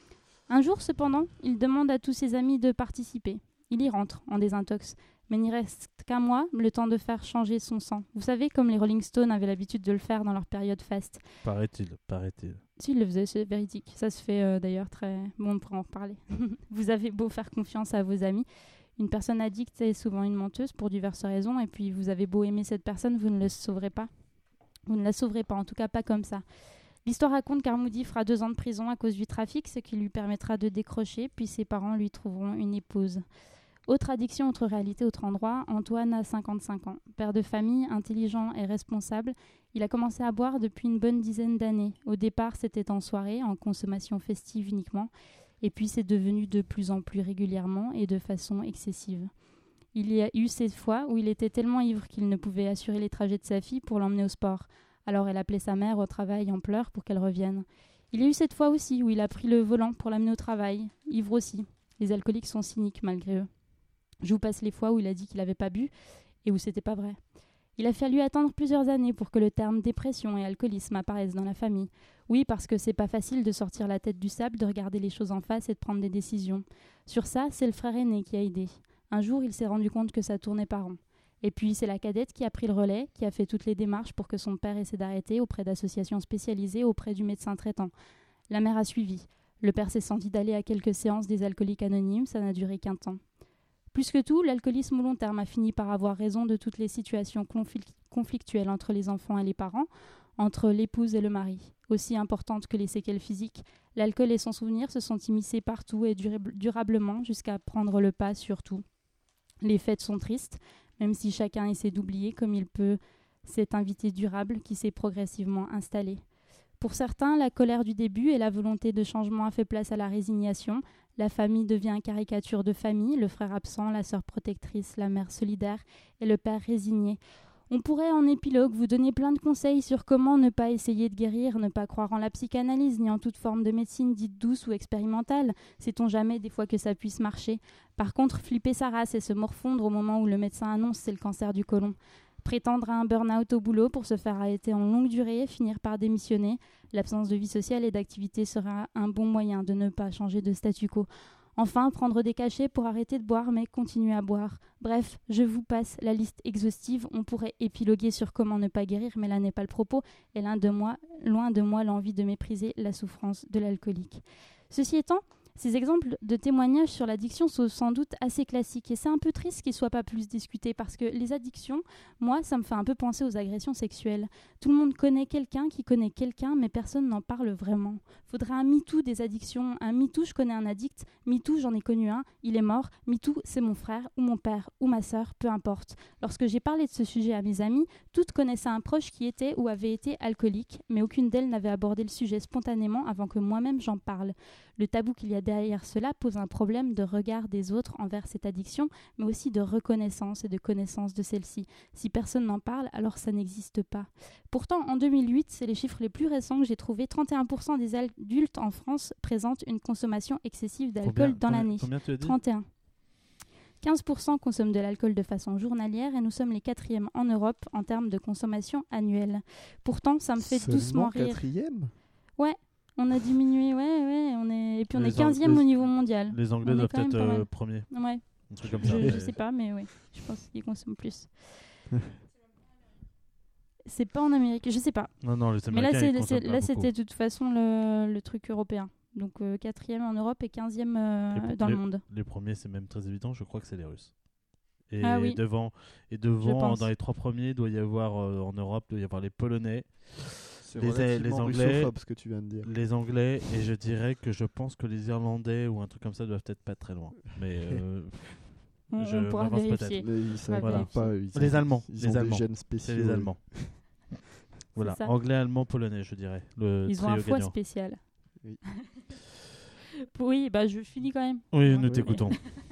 Un jour, cependant, il demande à tous ses amis de participer. Il y rentre en désintox, mais il n'y reste qu'un mois, le temps de faire changer son sang. Vous savez, comme les Rolling Stones avaient l'habitude de le faire dans leur période faste. Paraît-il, paraît-il. Si, il le faisait, c'est véridique. Ça se fait euh, d'ailleurs très... Bon, on pourra en reparler. Vous avez beau faire confiance à vos amis. Une personne addicte est souvent une menteuse pour diverses raisons, et puis vous avez beau aimer cette personne, vous ne le sauverez pas. Vous ne la sauverez pas, en tout cas pas comme ça. L'histoire raconte qu'Armoudi fera deux ans de prison à cause du trafic, ce qui lui permettra de décrocher, puis ses parents lui trouveront une épouse. Autre addiction, autre réalité, autre endroit, Antoine a cinquante-cinq ans. Père de famille, intelligent et responsable, il a commencé à boire depuis une bonne dizaine d'années. Au départ, c'était en soirée, en consommation festive uniquement, et puis c'est devenu de plus en plus régulièrement et de façon excessive. Il y a eu ces fois où il était tellement ivre qu'il ne pouvait assurer les trajets de sa fille pour l'emmener au sport. Alors elle appelait sa mère au travail en pleurs pour qu'elle revienne. Il y a eu cette fois aussi où il a pris le volant pour l'amener au travail, ivre aussi. Les alcooliques sont cyniques malgré eux. Je vous passe les fois où il a dit qu'il n'avait pas bu et où c'était pas vrai. Il a fallu attendre plusieurs années pour que le terme dépression et alcoolisme apparaissent dans la famille. Oui, parce que c'est pas facile de sortir la tête du sable, de regarder les choses en face et de prendre des décisions. Sur ça, c'est le frère aîné qui a aidé. Un jour, il s'est rendu compte que ça tournait pas rond. Et puis, c'est la cadette qui a pris le relais, qui a fait toutes les démarches pour que son père essaie d'arrêter auprès d'associations spécialisées, auprès du médecin traitant. La mère a suivi. Le père s'est senti d'aller à quelques séances des alcooliques anonymes, ça n'a duré qu'un temps. Plus que tout, l'alcoolisme au long terme a fini par avoir raison de toutes les situations conflict- conflictuelles entre les enfants et les parents, entre l'épouse et le mari. Aussi importante que les séquelles physiques, l'alcool et son souvenir se sont immiscés partout et durab- durablement jusqu'à prendre le pas sur tout. Les fêtes sont tristes, même si chacun essaie d'oublier comme il peut cet invité durable qui s'est progressivement installé. Pour certains, la colère du début et la volonté de changement a fait place à la résignation. La famille devient caricature de famille, le frère absent, la sœur protectrice, la mère solidaire et le père résigné. On pourrait en épilogue vous donner plein de conseils sur comment ne pas essayer de guérir, ne pas croire en la psychanalyse ni en toute forme de médecine dite douce ou expérimentale. Sait-on jamais des fois que ça puisse marcher. Par contre, flipper sa race et se morfondre au moment où le médecin annonce c'est le cancer du côlon. Prétendre à un burn-out au boulot pour se faire arrêter en longue durée, finir par démissionner. L'absence de vie sociale et d'activité sera un bon moyen de ne pas changer de statu quo. Enfin, prendre des cachets pour arrêter de boire mais continuer à boire. Bref, je vous passe la liste exhaustive. On pourrait épiloguer sur comment ne pas guérir, mais là n'est pas le propos. Et loin de moi, loin de moi l'envie de mépriser la souffrance de l'alcoolique. Ceci étant, ces exemples de témoignages sur l'addiction sont sans doute assez classiques et c'est un peu triste qu'ils ne soient pas plus discutés parce que les addictions, moi, ça me fait un peu penser aux agressions sexuelles. Tout le monde connaît quelqu'un qui connaît quelqu'un, mais personne n'en parle vraiment. Faudrait un MeToo des addictions. Un MeToo, je connais un addict. MeToo, j'en ai connu un. Il est mort. MeToo, c'est mon frère ou mon père ou ma sœur, peu importe. Lorsque j'ai parlé de ce sujet à mes amies, toutes connaissaient un proche qui était ou avait été alcoolique, mais aucune d'elles n'avait abordé le sujet spontanément avant que moi-même j'en parle. Le tabou qu'il y a derrière cela pose un problème de regard des autres envers cette addiction, mais aussi de reconnaissance et de connaissance de celle-ci. Si personne n'en parle, alors ça n'existe pas. Pourtant, en deux mille huit, c'est les chiffres les plus récents que j'ai trouvés, trente et un pour cent des adultes en France présentent une consommation excessive d'alcool Combien- dans combien- l'année. Combien tu as dit trente et un. quinze pour cent consomment de l'alcool de façon journalière et nous sommes les quatrièmes en Europe en termes de consommation annuelle. Pourtant, ça me fait Seulement doucement rire. quatrième. On a diminué, ouais, ouais, on est... et puis on Les est quinzième Ang- au niveau mondial. Les Anglais On est doivent quand même être pas mal. euh, premiers. Ouais, Un truc comme ça. je, mais- je sais pas, mais oui, je pense qu'ils consomment plus. C'est pas en Amérique, je sais pas. Non, non, les Mais là, Américains, c'est, ils c'est- consomment pas là beaucoup. c'était de toute façon le, le truc européen. Donc euh, quatrième en Europe et quinzième euh, Les- dans les- le monde. Les premiers, c'est même très évident, je crois que c'est les Russes. Et Ah oui. devant, et devant pense. dans les trois premiers, il doit y avoir euh, en Europe, il doit y avoir les Polonais, C'est Les- relativement les Anglais- russophobe, ce que tu viens de dire. les Anglais, et je dirais que je pense que les Irlandais ou un truc comme ça doivent être pas très loin. Mais euh, On, je on pourra m'avance vérifier. Mais ils savent Voilà. pas, ils Les ont- Allemands, ils les ont des Allemands. gènes spéciaux. c'est les Allemands. Voilà, ça. anglais, allemand, polonais, je dirais. Le Ils ont un trio foie gagnant. spécial. Oui. Oui, bah je finis quand même. Oui, Ouais. nous Oui. t'écoutons.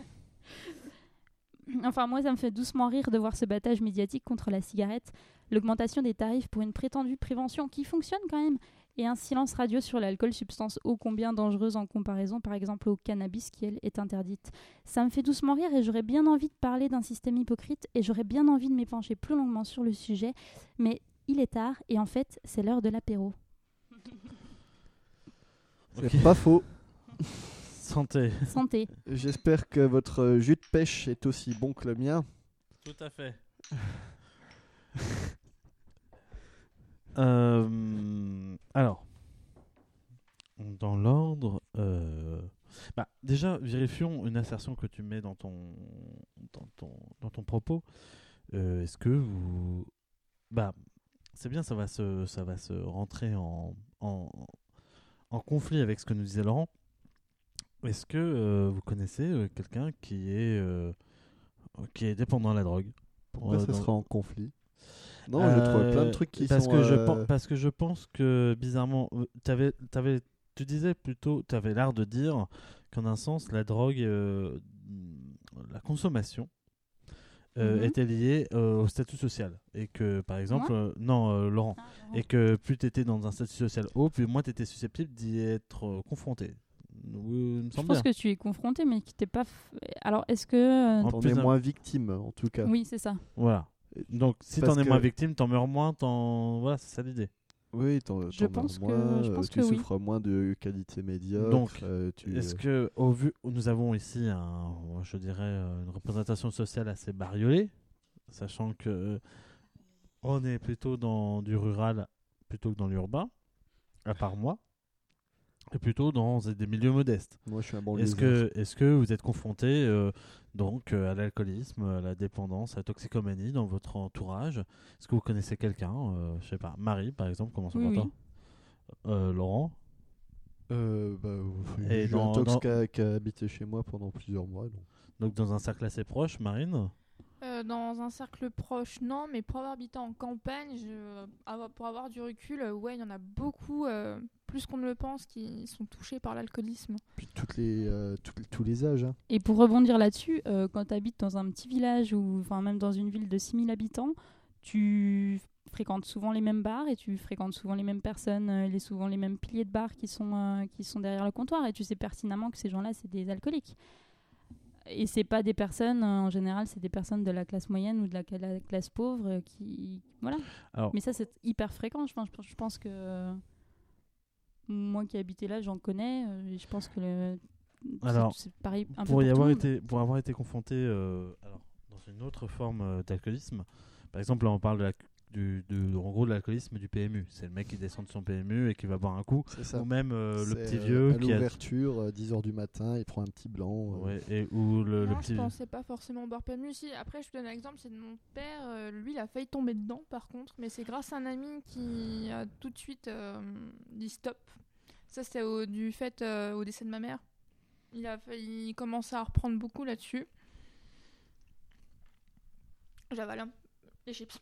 Enfin, moi, ça me fait doucement rire de voir ce battage médiatique contre la cigarette, l'augmentation des tarifs pour une prétendue prévention qui fonctionne quand même, et un silence radio sur l'alcool, substance ô combien dangereuse en comparaison par exemple au cannabis qui elle est interdite. Ça me fait doucement rire et j'aurais bien envie de parler d'un système hypocrite et j'aurais bien envie de m'épancher plus longuement sur le sujet, mais il est tard et en fait c'est l'heure de l'apéro. C'est Ok. pas faux. Santé. Santé. J'espère que votre euh, jus de pêche est aussi bon que le mien. Tout à fait. Euh, alors, dans l'ordre, euh, bah, déjà vérifions une assertion que tu mets dans ton dans ton, dans ton propos. Euh, est-ce que vous, bah, c'est bien, ça va se ça va se rentrer en en, en conflit avec ce que nous disait Laurent. Est-ce que euh, vous connaissez euh, quelqu'un qui est euh, qui est dépendant à la drogue? Pourquoi Euh, ça dans- sera en conflit? Non, j'ai trouvé plein de trucs qui parce sont... que je euh, pen- parce que je pense que bizarrement euh, t'avais, t'avais, tu disais plutôt, tu avais l'air de dire qu'en un sens la drogue, euh, la consommation euh, Mhm. était liée euh, au statut social et que par exemple euh, non euh, Laurent, et que plus tu étais dans un statut social haut, plus moins tu étais susceptible d'y être euh, confronté. Oui, il me Je semble pense bien. que tu es confronté mais qui t'es pas... f- Alors est-ce que... euh, En T'en plus es d'un- moins victime, en tout cas. Oui c'est ça. Voilà. Donc si Parce t'en es que- moins victime, t'en meurs moins, t'en voilà, c'est ça l'idée. Oui, t'en, Je t'en pense meurs que- moins, je euh, pense tu que oui. souffres moins de qualité médiocre. Donc, euh, tu, Est-ce que, au vu, nous avons ici, un, je dirais, euh, une représentation sociale assez bariolée, sachant que euh, on est plutôt dans du rural plutôt que dans l'urbain, à part moi, et plutôt dans des milieux modestes. Moi, je suis un bon Est-ce que, est-ce que vous êtes confronté euh, donc euh, à l'alcoolisme, à la dépendance, à la toxicomanie dans votre entourage? Est-ce que vous connaissez quelqu'un, euh, je sais pas, Marie par exemple, commençons Oui, par oui. toi, Euh, Laurent? Euh, bah, Et j'ai dans- un tox dans- qui, a, qui a habité chez moi pendant plusieurs mois. Donc. Donc dans un cercle assez proche, Marine? Euh, dans un cercle proche, non, mais pour avoir habité en campagne, je- avoir- pour avoir du recul, euh, ouais, il y en a beaucoup, euh, plus qu'on ne le pense, qui sont touchés par l'alcoolisme. Puis toutes les, euh, tous- tous les âges. Hein. Et pour rebondir là-dessus, euh, quand tu habites dans un petit village ou enfin même dans une ville de six mille habitants, tu fréquentes souvent les mêmes bars et tu fréquentes souvent les mêmes personnes, euh, les, souvent les mêmes piliers de bar qui sont, euh, qui sont derrière le comptoir et tu sais pertinemment que ces gens-là, c'est des alcooliques. Et c'est pas des personnes, euh, en général, c'est des personnes de la classe moyenne ou de la, la classe pauvre euh, qui... Voilà. Alors, Mais ça, c'est hyper fréquent. Je pense, je pense que euh, moi qui ai habité là, j'en connais. euh, et je pense que le, c'est- Alors, c'est pareil un peu pour pour y tout avoir le monde. été, pour avoir été confronté euh, alors, dans une autre forme euh, d'alcoolisme, par exemple, là on parle de la, du, de, en gros de l'alcoolisme du P M U. C'est le mec qui descend de son P M U et qui va boire un coup. C'est ça. Ou même euh, le C'est, petit euh, vieux à qui a. l'ouverture, euh, dix heures du matin, il prend un petit blanc. euh. Ouais, et, ou le, le Moi, petit. je pensais pas forcément boire P M U. Si, après, je te donne un exemple, c'est de mon père. euh, lui, il a failli tomber dedans, par contre, mais c'est grâce à un ami qui a tout de suite euh, dit stop. Ça, c'était au, du fait euh, au décès de ma mère. Il a failli commencer à reprendre beaucoup là-dessus. J'avale un- les chips.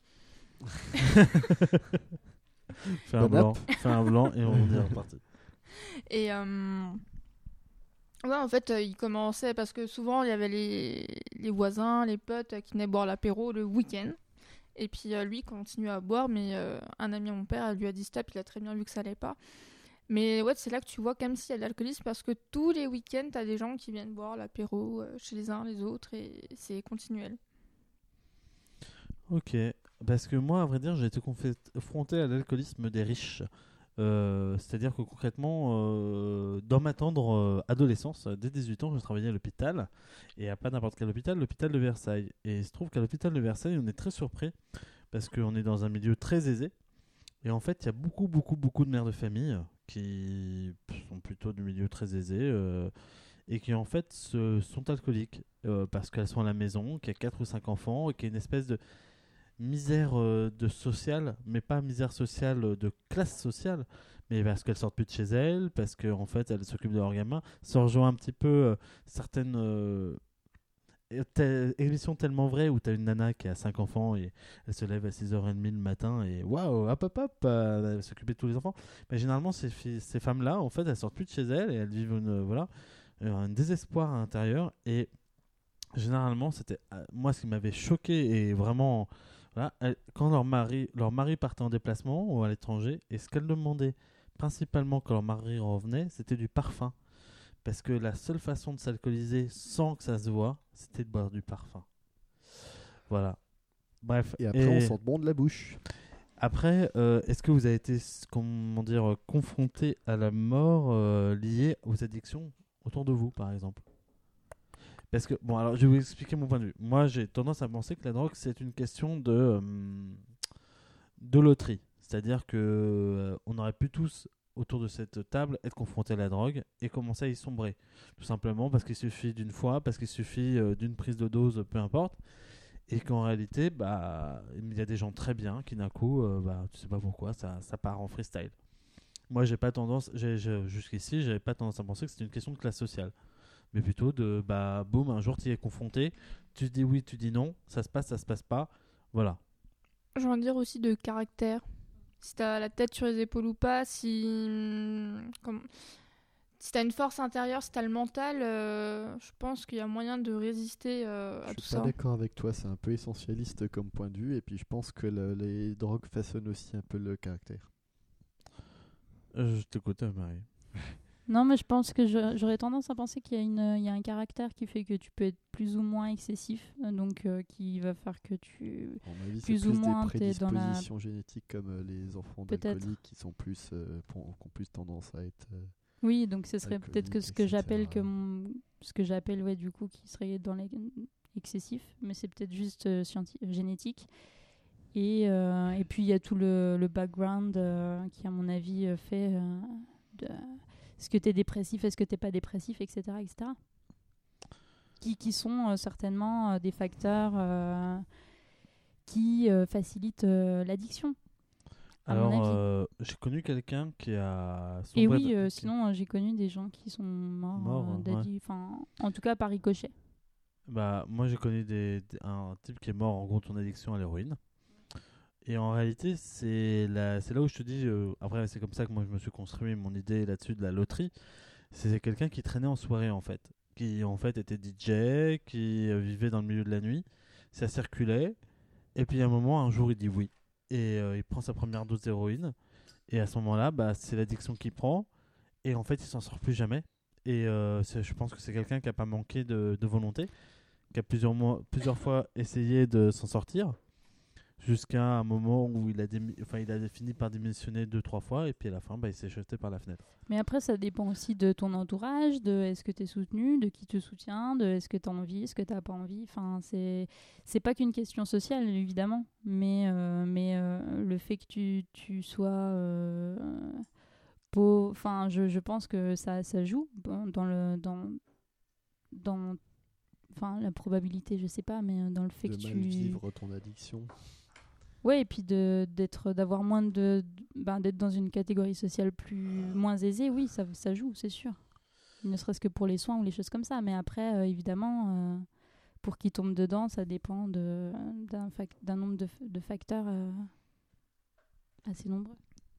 Fais un Bonne blanc, fais un blanc et on est reparti. Et euh, ouais, en fait, euh, il commençait parce que souvent il y avait les, les voisins, les potes euh, qui venaient boire l'apéro le week-end. Et puis euh, lui continuait à boire, mais euh, un ami à mon père lui a dit stop, il a très bien vu que ça allait pas. Mais ouais, c'est là que tu vois quand même s'il y a de l'alcoolisme parce que tous les week-ends, t'as des gens qui viennent boire l'apéro euh, chez les uns les autres et c'est continuel. Ok, parce que moi, à vrai dire, j'ai été confronté à l'alcoolisme des riches. Euh, c'est-à-dire que concrètement, euh, dans ma tendre euh, adolescence, dès dix-huit ans, je travaillais à l'hôpital, et à pas n'importe quel hôpital, l'hôpital de Versailles. Et il se trouve qu'à l'hôpital de Versailles, on est très surpris, parce qu'on est dans un milieu très aisé, et en fait, il y a beaucoup, beaucoup, beaucoup de mères de famille qui sont plutôt du milieu très aisé, euh, et qui en fait se, sont alcooliques, euh, parce qu'elles sont à la maison, qu'il y a quatre ou cinq enfants, et qu'il y a une espèce de misère euh, de sociale, mais pas misère sociale euh, de classe sociale, mais parce qu'elles sortent plus de chez elles, parce qu'en en fait elles s'occupent de leurs gamins. Ça rejoint un petit peu euh, certaines euh, te- émissions tellement vraies où tu as une nana qui a cinq enfants et elle se lève à six heures trente le matin et waouh, hop hop hop, euh, elle va s'occuper de tous les enfants. Mais généralement ces, filles, ces femmes-là, en fait, elles sortent plus de chez elles et elles vivent une, euh, voilà, un désespoir à l'intérieur. Et généralement, c'était euh, moi ce qui m'avait choqué et vraiment. Voilà, elles- quand leur mari, leur mari partait en déplacement ou à l'étranger, et ce qu'elles demandaient principalement quand leur mari revenait, c'était du parfum. Parce que la seule façon de s'alcooliser sans que ça se voit, c'était de boire du parfum. Voilà. Bref. Et après, on sent bon de la bouche. Après, euh, est-ce que vous avez été, comment dire, confronté à la mort euh, liée aux addictions autour de vous, par exemple? Parce que, bon, alors je vais vous expliquer mon point de vue. Moi, j'ai tendance à penser que la drogue, c'est une question de, euh, de loterie. C'est-à-dire qu'on euh, aurait pu tous, autour de cette table, être confrontés à la drogue et commencer à y sombrer. Tout simplement parce qu'il suffit d'une fois, parce qu'il suffit euh, d'une prise de dose, peu importe. Et qu'en réalité, bah, il y a des gens très bien qui d'un coup, euh, bah, tu sais pas pourquoi, ça, ça part en freestyle. Moi, j'ai pas tendance, j'ai, j'ai, jusqu'ici, j'avais pas tendance à penser que c'était une question de classe sociale. Mais plutôt de, bah, boum, un jour tu y es confronté, tu dis oui, tu dis non, ça se passe, ça se passe pas, voilà. J'ai envie de dire aussi de caractère. Si t'as la tête sur les épaules ou pas, si, comme... si t'as une force intérieure, si t'as le mental, euh, je pense qu'il y a moyen de résister euh, à Je tout suis ça. pas d'accord avec toi, c'est un peu essentialiste comme point de vue, et puis je pense que le- les drogues façonnent aussi un peu le caractère. Euh, je t'écoute, Marie. Non, mais je pense que je- j'aurais tendance à penser qu'il y a, une, il y a un caractère qui fait que tu peux être plus ou moins excessif, euh, donc euh, qui va faire que tu... À mon avis, c'est Plus plus ou moins, des t'es dans la- prédispositions génétiques comme euh, les enfants Peut-être. d'alcooliques qui sont plus, euh, pour- qui ont plus tendance à être. euh, Oui, donc ce serait peut-être que Alcoolique, ce que j'appelle que et cetera. mon... ce que j'appelle ouais du coup qui serait dans les excessif, mais c'est peut-être juste euh, scienti- génétique. Et euh, et puis il y a tout le, le background euh, qui à mon avis euh, fait euh, de... est-ce que t'es dépressif, est-ce que t'es pas dépressif, et cetera, et cetera. Qui qui sont euh, certainement euh, des facteurs euh, qui euh, facilitent euh, l'addiction. À mon Alors, avis. euh, j'ai connu quelqu'un qui a Et sombré oui, dans- euh, qui- sinon euh, j'ai connu des gens qui sont morts, Morts, euh, ouais. d'addi- enfin, en tout cas par ricochet. Bah, moi, j'ai connu des, des- un type qui est mort en gros de son addiction à l'héroïne. Et en réalité, c'est là, c'est là où je te dis, euh, après, c'est comme ça que moi je me suis construit mon idée là-dessus de la loterie. C'est quelqu'un qui traînait en soirée en fait, qui en fait était D J, qui euh, vivait dans le milieu de la nuit. Ça circulait. Et puis à un moment, un jour, il dit oui. Et euh, il prend sa première dose d'héroïne. Et à ce moment-là, bah, c'est l'addiction qu'il prend. Et en fait, il s'en sort plus jamais. Et euh, c'est- je pense que c'est quelqu'un qui n'a pas manqué de, de volonté, qui a plusieurs, mois, plusieurs fois essayé de s'en sortir, jusqu'à un moment où il a, démi- enfin, il a fini par démissionner deux, trois fois, et puis à la fin, bah, il s'est jeté par la fenêtre. Mais après, ça dépend aussi de ton entourage, de est-ce que tu es soutenu, de qui te soutient, de est-ce que tu as envie, est-ce que tu n'as pas envie. Enfin, c'est c'est pas qu'une question sociale, évidemment, mais, euh, mais euh, le fait que tu, tu sois euh, pauvre, enfin, je, je pense que ça, ça joue bon, dans le dans dans enfin la probabilité, je sais pas, mais dans le fait de que mal tu vivre ton addiction. ouais, et puis de d'être d'avoir moins de, de- ben, d'être dans une catégorie sociale plus moins aisée, oui, ça ça joue, c'est sûr. Ne serait-ce que pour les soins ou les choses comme ça, mais après euh, évidemment euh, pour qui tombe dedans, ça dépend de d'un fac- d'un nombre de, f- de facteurs euh, assez nombreux.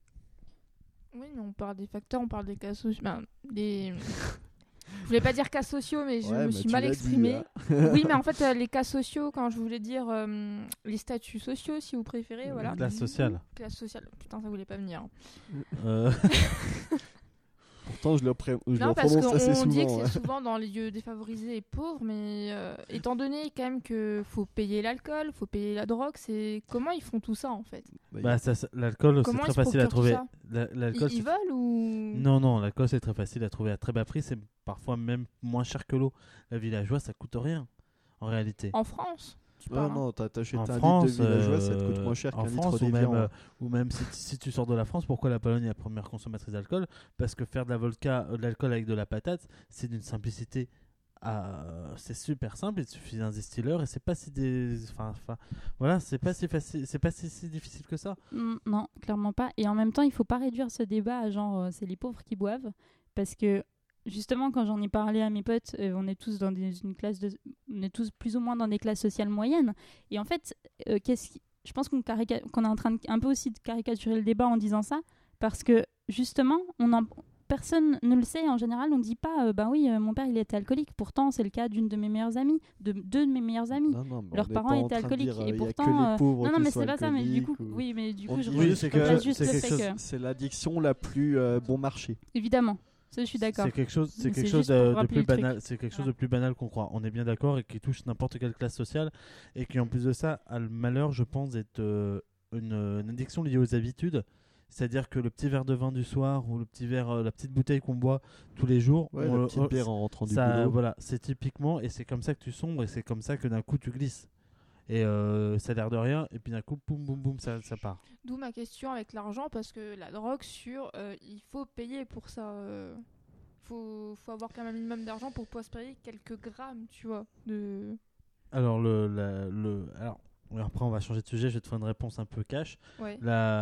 Oui, mais on parle des facteurs, on parle des cas sociaux. Ben, des... Je voulais pas dire cas sociaux, mais je Ouais, me mais suis tu mal l'as dit, exprimée. là. Oui, mais en fait, euh, les cas sociaux, quand je voulais dire euh, les statuts sociaux, si vous préférez, voilà. Classe sociale. Classe sociale. Putain, ça voulait pas venir. Euh, Pourtant, je le, pré- je Non, le parce prononce assez qu'on dit que souvent. c'est hein. souvent dans les lieux défavorisés et pauvres, mais euh, étant donné quand même que faut payer l'alcool, faut payer la drogue, c'est comment ils font tout ça en fait? Bah, bah, ça, ça- l'alcool, c'est Comment très ils se facile à procurent tout trouver. La- Ils, L'alcool, ils c'est- volent ou Non, non, l'alcool, c'est très facile à trouver à très bas prix. C'est parfois même moins cher que l'eau. La villageoise, ça coûte rien, en réalité. en France? Tu Ouais, parles, hein. non, t'as- t'achètes En un France, litre de villageois, ça te euh, coûte moins cher en qu'un litre France, ou même, d'Évian. euh, ou même si, si tu sors de la France, pourquoi la Pologne est la première consommatrice d'alcool? Parce que faire de la vodka, euh, de l'alcool avec de la patate, c'est d'une simplicité. à- C'est super simple, il te suffit d'un distilleur et c'est pas si des, enfin, enfin, voilà, c'est pas si facile, c'est pas si, si difficile que ça. Mm, Non, clairement pas. Et en même temps, il faut pas réduire ce débat à genre euh, c'est les pauvres qui boivent, parce que justement quand j'en ai parlé à mes potes, euh, on est tous dans des, une classe de, on est tous plus ou moins dans des classes sociales moyennes. Et en fait, euh, qu'est-ce qui, je pense qu'on carica- qu'on est en train de, un peu aussi de caricaturer le débat en disant ça, parce que justement, on en, personne ne le sait. En général, on ne dit pas euh, ben oui, euh, mon père il était alcoolique. Pourtant, c'est le cas d'une de mes meilleures amies, de deux de mes meilleures amies. Non, non, mais Leurs on est parents pas en étaient train de alcooliques. dire, euh, Et il y a pourtant, que les euh, pauvres non, non, qui mais sont c'est pas ça. Mais du coup, alcooliques ou- oui, mais du On coup, je dit je juste c'est que constate que- juste c'est le quelque fait chose- que, c'est l'addiction la plus euh, bon marché. évidemment, ça, je suis d'accord. C'est quelque chose, c'est Mais quelque c'est chose juste pour de, de rappeler plus le truc. banal. C'est quelque chose Voilà. de plus banal qu'on croit. On est bien d'accord et qui touche n'importe quelle classe sociale et qui en plus de ça a le malheur, je pense, d'être euh, une, une addiction liée aux habitudes. C'est-à-dire que le petit verre de vin du soir ou le petit verre, euh, la petite bouteille qu'on boit tous les jours, Ouais, on- la petite on- bière en rentrant du ça, boulot. voilà, c'est typiquement et c'est comme ça que tu sombres et c'est comme ça que d'un coup tu glisses. Et euh, ça a l'air de rien et puis d'un coup, boum, boum, boum, ça, ça part. D'où ma question avec l'argent, parce que la drogue, sur, euh, il faut payer pour ça. euh, faut, faut avoir quand même un minimum d'argent pour pouvoir se payer quelques grammes, tu vois. De... Alors le, la- le, alors oui, après on va changer de sujet. Je vais te faire une réponse un peu cash. Ouais.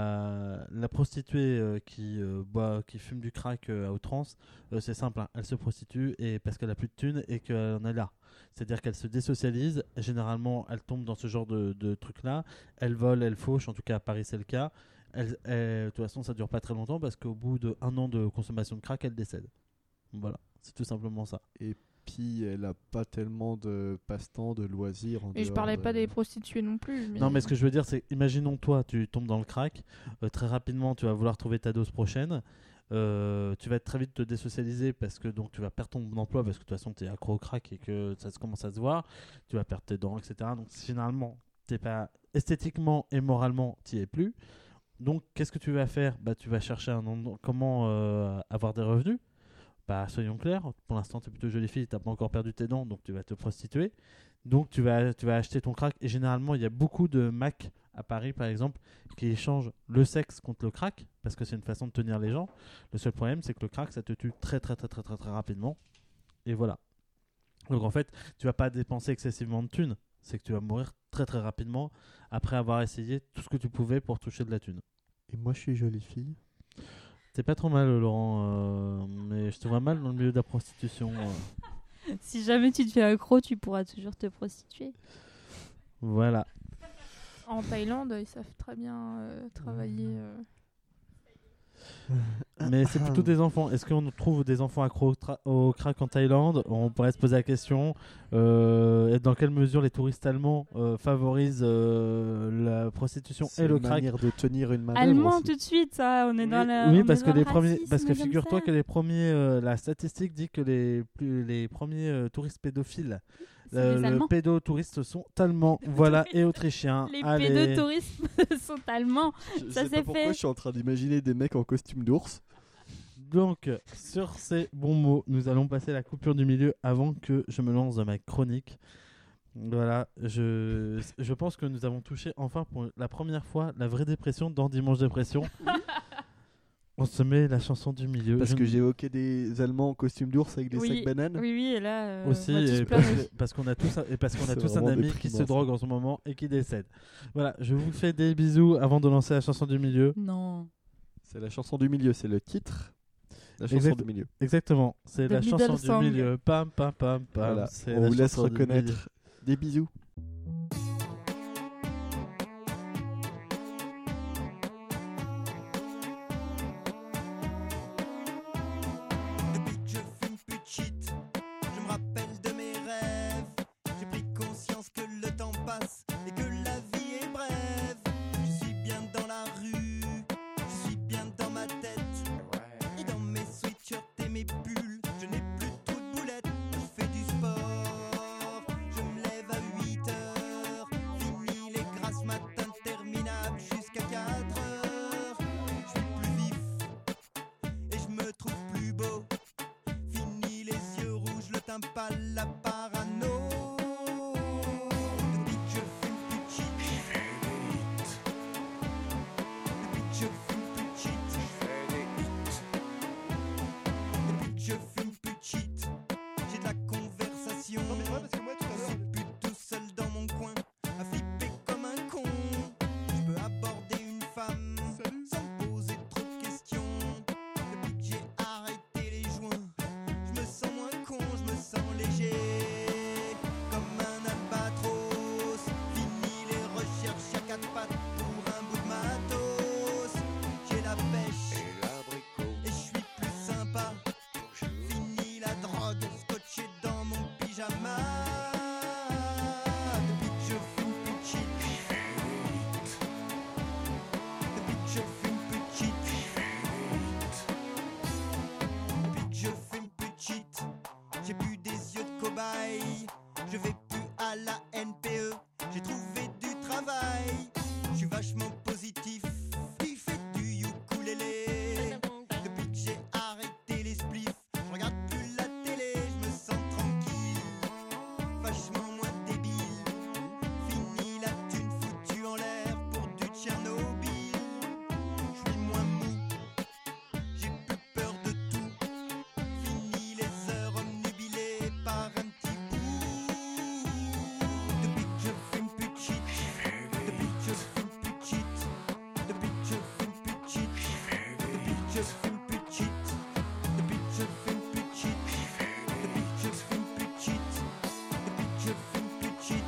La, la prostituée euh, qui euh, boit, qui fume du crack euh, à outrance, euh, c'est simple, hein, elle se prostitue et parce qu'elle a plus de thunes et qu'elle en est là. C'est-à-dire qu'elle se désocialise. Généralement, elle tombe dans ce genre de, de truc-là. Elle vole, elle fauche. En tout cas, à Paris, c'est le cas. Elle, elle- de toute façon, ça dure pas très longtemps parce qu'au bout d'un an de consommation de crack, elle décède. Voilà, c'est tout simplement ça. Puis elle a pas tellement de passe-temps, de loisirs. en Et je dehors parlais de- pas des prostituées non plus. Mais... Non, mais ce que je veux dire, c'est, imaginons toi, tu tombes dans le crack, euh, très rapidement, tu vas vouloir trouver ta dose prochaine. Euh, tu vas très vite te désocialiser parce que donc tu vas perdre ton emploi parce que de toute façon tu es accro au crack et que ça se commence à se voir. Tu vas perdre tes dents, et cetera. Donc finalement, t'es pas esthétiquement et moralement, tu es plus. Donc qu'est-ce que tu vas faire ? Bah, tu vas chercher un endroit- comment euh, avoir des revenus. Bah, soyons clairs, pour l'instant tu es plutôt jolie fille, tu n'as pas encore perdu tes dents, donc tu vas te prostituer. Donc tu vas, tu vas acheter ton crack. Et généralement, il y a beaucoup de Mac à Paris, par exemple, qui échangent le sexe contre le crack, parce que c'est une façon de tenir les gens. Le seul problème, c'est que le crack, ça te tue très très très très très, très rapidement. Et voilà. Donc en fait, tu vas pas dépenser excessivement de thunes. C'est que tu vas mourir très très rapidement après avoir essayé tout ce que tu pouvais pour toucher de la thune. Et moi, je suis jolie fille. C'est pas trop mal, Laurent, euh, mais je te vois mal dans le milieu de la prostitution. euh. Si jamais tu te fais accro, tu pourras toujours te prostituer. Voilà. En Thaïlande, ils savent très bien euh, travailler. euh. Mais c'est plutôt des enfants. Est-ce qu'on trouve des enfants accros au, tra- au crack en Thaïlande ? On pourrait se poser la question. Euh, et dans quelle mesure les touristes allemands euh, favorisent euh, la prostitution C'est et le une crack ? manière de tenir une main Allemand aussi. tout de suite, ça, on est dans la. Oui, on parce est que dans les le premiers, racisme parce que comme figure-toi ça. que les premiers, euh, la statistique dit que les plus, les premiers euh, touristes pédophiles, C'est euh, les le Allemands. pédotouristes sont allemands, voilà, et autrichiens. Les Allez. pédotouristes sont allemands. Je Ça sais c'est pas pourquoi fait. je suis en train d'imaginer des mecs en costume d'ours. Donc, sur ces bons mots, nous allons passer à la coupure du milieu avant que je me lance dans ma chronique. Voilà, je, je pense que nous avons touché enfin pour la première fois la vraie dépression dans Dimanche Dépression. On se met la chanson du milieu. Parce Je que ne- j'ai évoqué des Allemands en costume d'ours avec des Oui. sacs bananes. Oui, oui, et là. euh, aussi on va tous et pleurer. parce, que- parce qu'on a tous un- et parce qu'on a C'est tous un vraiment ami qui déprimant, se ça. drogue en ce moment et qui décède. Voilà, je vous fais des bisous avant de lancer la chanson du milieu. Non. C'est la chanson du milieu, c'est le titre. La chanson Exact. du milieu. Exactement, c'est The la middle chanson song. du milieu. Pam pam pam pam. Voilà. C'est On la vous laisse chanson du milieu. reconnaître. Des bisous. Depuis que je fume plus de shit, je me rappelle de mes rêves. J'ai pris conscience que le temps passe et que la vie est brève. Je suis bien dans la rue, je suis bien dans ma tête. Et dans mes sweatshirts et mes pulls, je n'ai plus trop de boulettes. Je fais du sport, je me lève à huit heures. Fini les grasses matins interminables jusqu'à quatre heures. Je suis plus vif et je me trouve plus beau. Fini les yeux rouges, le teint pâle, la parano. Depuis que je fume plus de shit, depuis que je fume plus de shit, depuis que je fume plus de shit, j'ai de la conversation. Je suis plus tout seul dans mon coin, à flipper comme un con. Je peux aborder une femme sans me poser trop de questions. Depuis que j'ai arrêté les joints, je me sens moins con, je me sens léger. je fume plus de shit. Depuis que je fume plus de shit. Depuis que je fume plus de shit. Depuis que je fume plus de shit.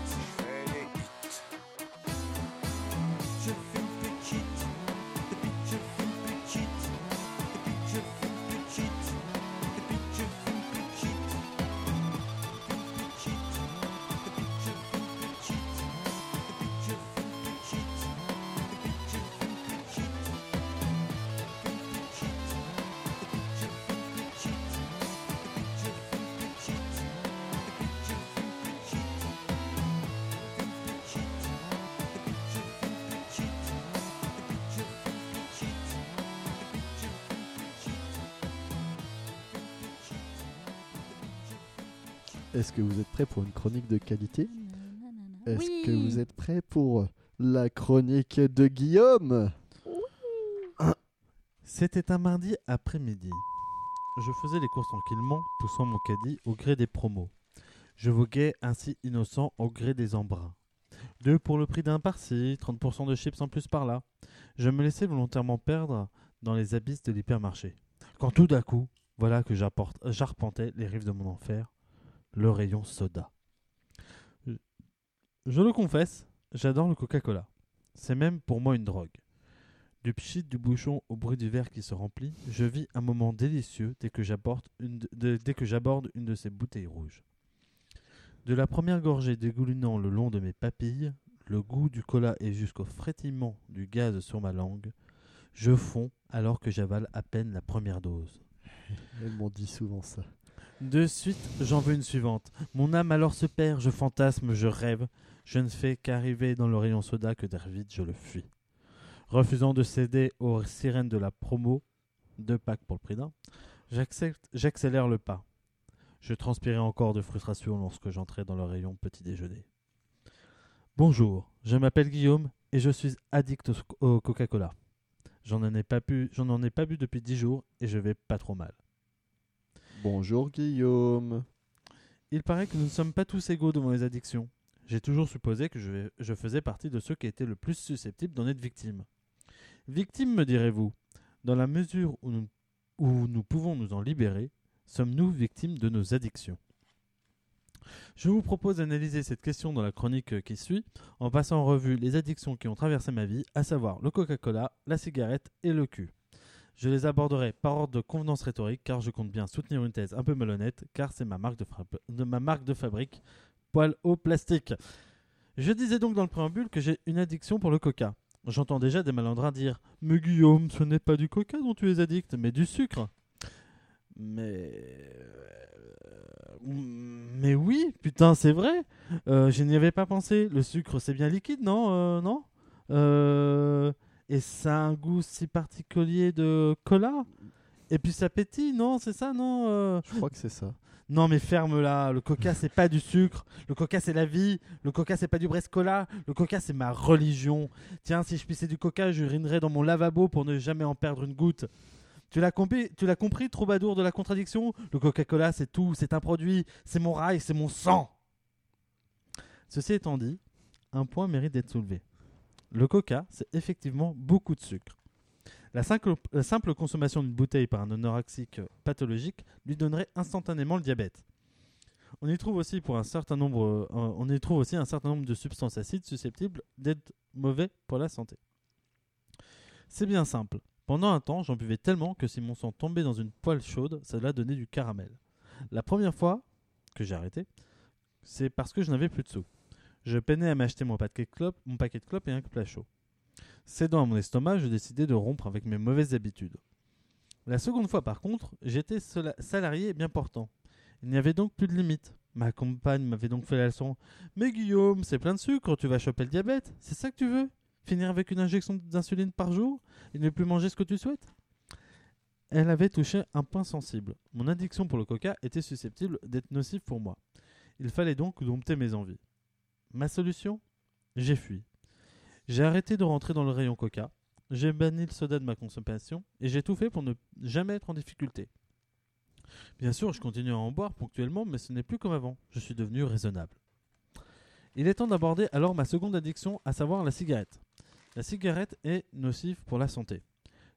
Je fume plus de shit. Depuis que je fume plus de shit. Depuis que je fume plus de shit. Depuis que je fume plus de shit. Depuis que je fume plus de shit. Depuis que je fume plus de shit. Depuis que je fume plus de shit. Est-ce que vous êtes prêts pour une chronique de qualité? Est-ce Oui. que vous êtes prêts pour la chronique de Guillaume? C'était un mardi après-midi. Je faisais les courses tranquillement, poussant mon caddie au gré des promos. Je voguais ainsi innocent au gré des embruns. Deux pour le prix d'un par-ci, trente pour cent de chips en plus par-là. Je me laissais volontairement perdre dans les abysses de l'hypermarché. Quand tout d'un coup, voilà que j'apporte- j'arpentais les rives de mon enfer, le rayon soda. Je, je le confesse, j'adore le Coca-Cola. C'est même pour moi une drogue. Du pchit du bouchon au bruit du verre qui se remplit, je vis un moment délicieux dès que j'aborde une de, de- dès que j'aborde une de ces bouteilles rouges. De la première gorgée dégoulinant le long de mes papilles, le goût du cola et jusqu'au frétillement du gaz sur ma langue, je fonds alors que j'avale à peine la première dose. Ils m'ont dit souvent ça. De suite, j'en veux une suivante. Mon âme alors se perd, je fantasme, je rêve. Je ne fais qu'arriver dans le rayon soda que d'air vide, je le fuis. Refusant de céder aux sirènes de la promo, deux packs pour le prix d'un, j'accepte- j'accélère le pas. Je transpirais encore de frustration lorsque j'entrais dans le rayon petit déjeuner. Bonjour, je m'appelle Guillaume et je suis addict au, au Coca-Cola. J'en en ai pas pu, j'en en ai pas bu depuis dix jours et je vais pas trop mal. Bonjour Guillaume. Il paraît que nous ne sommes pas tous égaux devant les addictions. J'ai toujours supposé que je, vais- je faisais partie de ceux qui étaient le plus susceptibles d'en être victimes. Victimes, me direz-vous, dans la mesure où nous, où nous pouvons nous en libérer, sommes-nous victimes de nos addictions? Je vous propose d'analyser cette question dans la chronique qui suit, en passant en revue les addictions qui ont traversé ma vie, à savoir le Coca-Cola, la cigarette et le cul. Je les aborderai par ordre de convenance rhétorique, car je compte bien soutenir une thèse un peu malhonnête, car c'est ma marque de, frappe- de ma marque de fabrique, poil au plastique. Je disais donc dans le préambule que j'ai une addiction pour le coca. J'entends déjà des malandrins dire « Mais Guillaume, ce n'est pas du coca dont tu es addict, mais du sucre !» Mais... Mais oui, putain, c'est vrai. Euh, je n'y avais pas pensé. Le sucre, c'est bien liquide, non euh, Non euh... Et ça a un goût si particulier de cola. Et puis ça pétille, non? C'est ça, non euh... Je crois que c'est ça. Non, mais ferme-la. Le coca, c'est pas du sucre. Le coca, c'est la vie. Le coca, c'est pas du Brescola. Le coca, c'est ma religion. Tiens, si je pissais du coca, j'urinerais dans mon lavabo pour ne jamais en perdre une goutte. Tu l'as compris, tu l'as compris, troubadour de la contradiction? Le Coca-Cola, c'est tout, c'est un produit, c'est mon rail, c'est mon sang. Ceci étant dit, un point mérite d'être soulevé. Le coca, c'est effectivement beaucoup de sucre. La simple, la simple consommation d'une bouteille par un anorexique pathologique lui donnerait instantanément le diabète. On y trouve aussi, pour un certain nombre, euh, on y trouve aussi un certain nombre de substances acides susceptibles d'être mauvais pour la santé. C'est bien simple. Pendant un temps, j'en buvais tellement que si mon sang tombait dans une poêle chaude, cela donnait du caramel. La première fois que j'ai arrêté, c'est parce que je n'avais plus de sous. Je peinais à m'acheter mon paquet de clopes, mon paquet de clopes et un plat chaud. Cédant à mon estomac, je décidai de rompre avec mes mauvaises habitudes. La seconde fois, par contre, j'étais sola- salarié et bien portant. Il n'y avait donc plus de limite. Ma compagne m'avait donc fait la leçon. « Mais Guillaume, c'est plein de sucre, tu vas choper le diabète. C'est ça que tu veux ? Finir avec une injection d'insuline par jour et ne plus manger ce que tu souhaites ?» Elle avait touché un point sensible. Mon addiction pour le coca était susceptible d'être nocive pour moi. Il fallait donc dompter mes envies. Ma solution ? J'ai fui. J'ai arrêté de rentrer dans le rayon coca, j'ai banni le soda de ma consommation et j'ai tout fait pour ne jamais être en difficulté. Bien sûr, je continue à en boire ponctuellement, mais ce n'est plus comme avant. Je suis devenu raisonnable. Il est temps d'aborder alors ma seconde addiction, à savoir la cigarette. La cigarette est nocive pour la santé.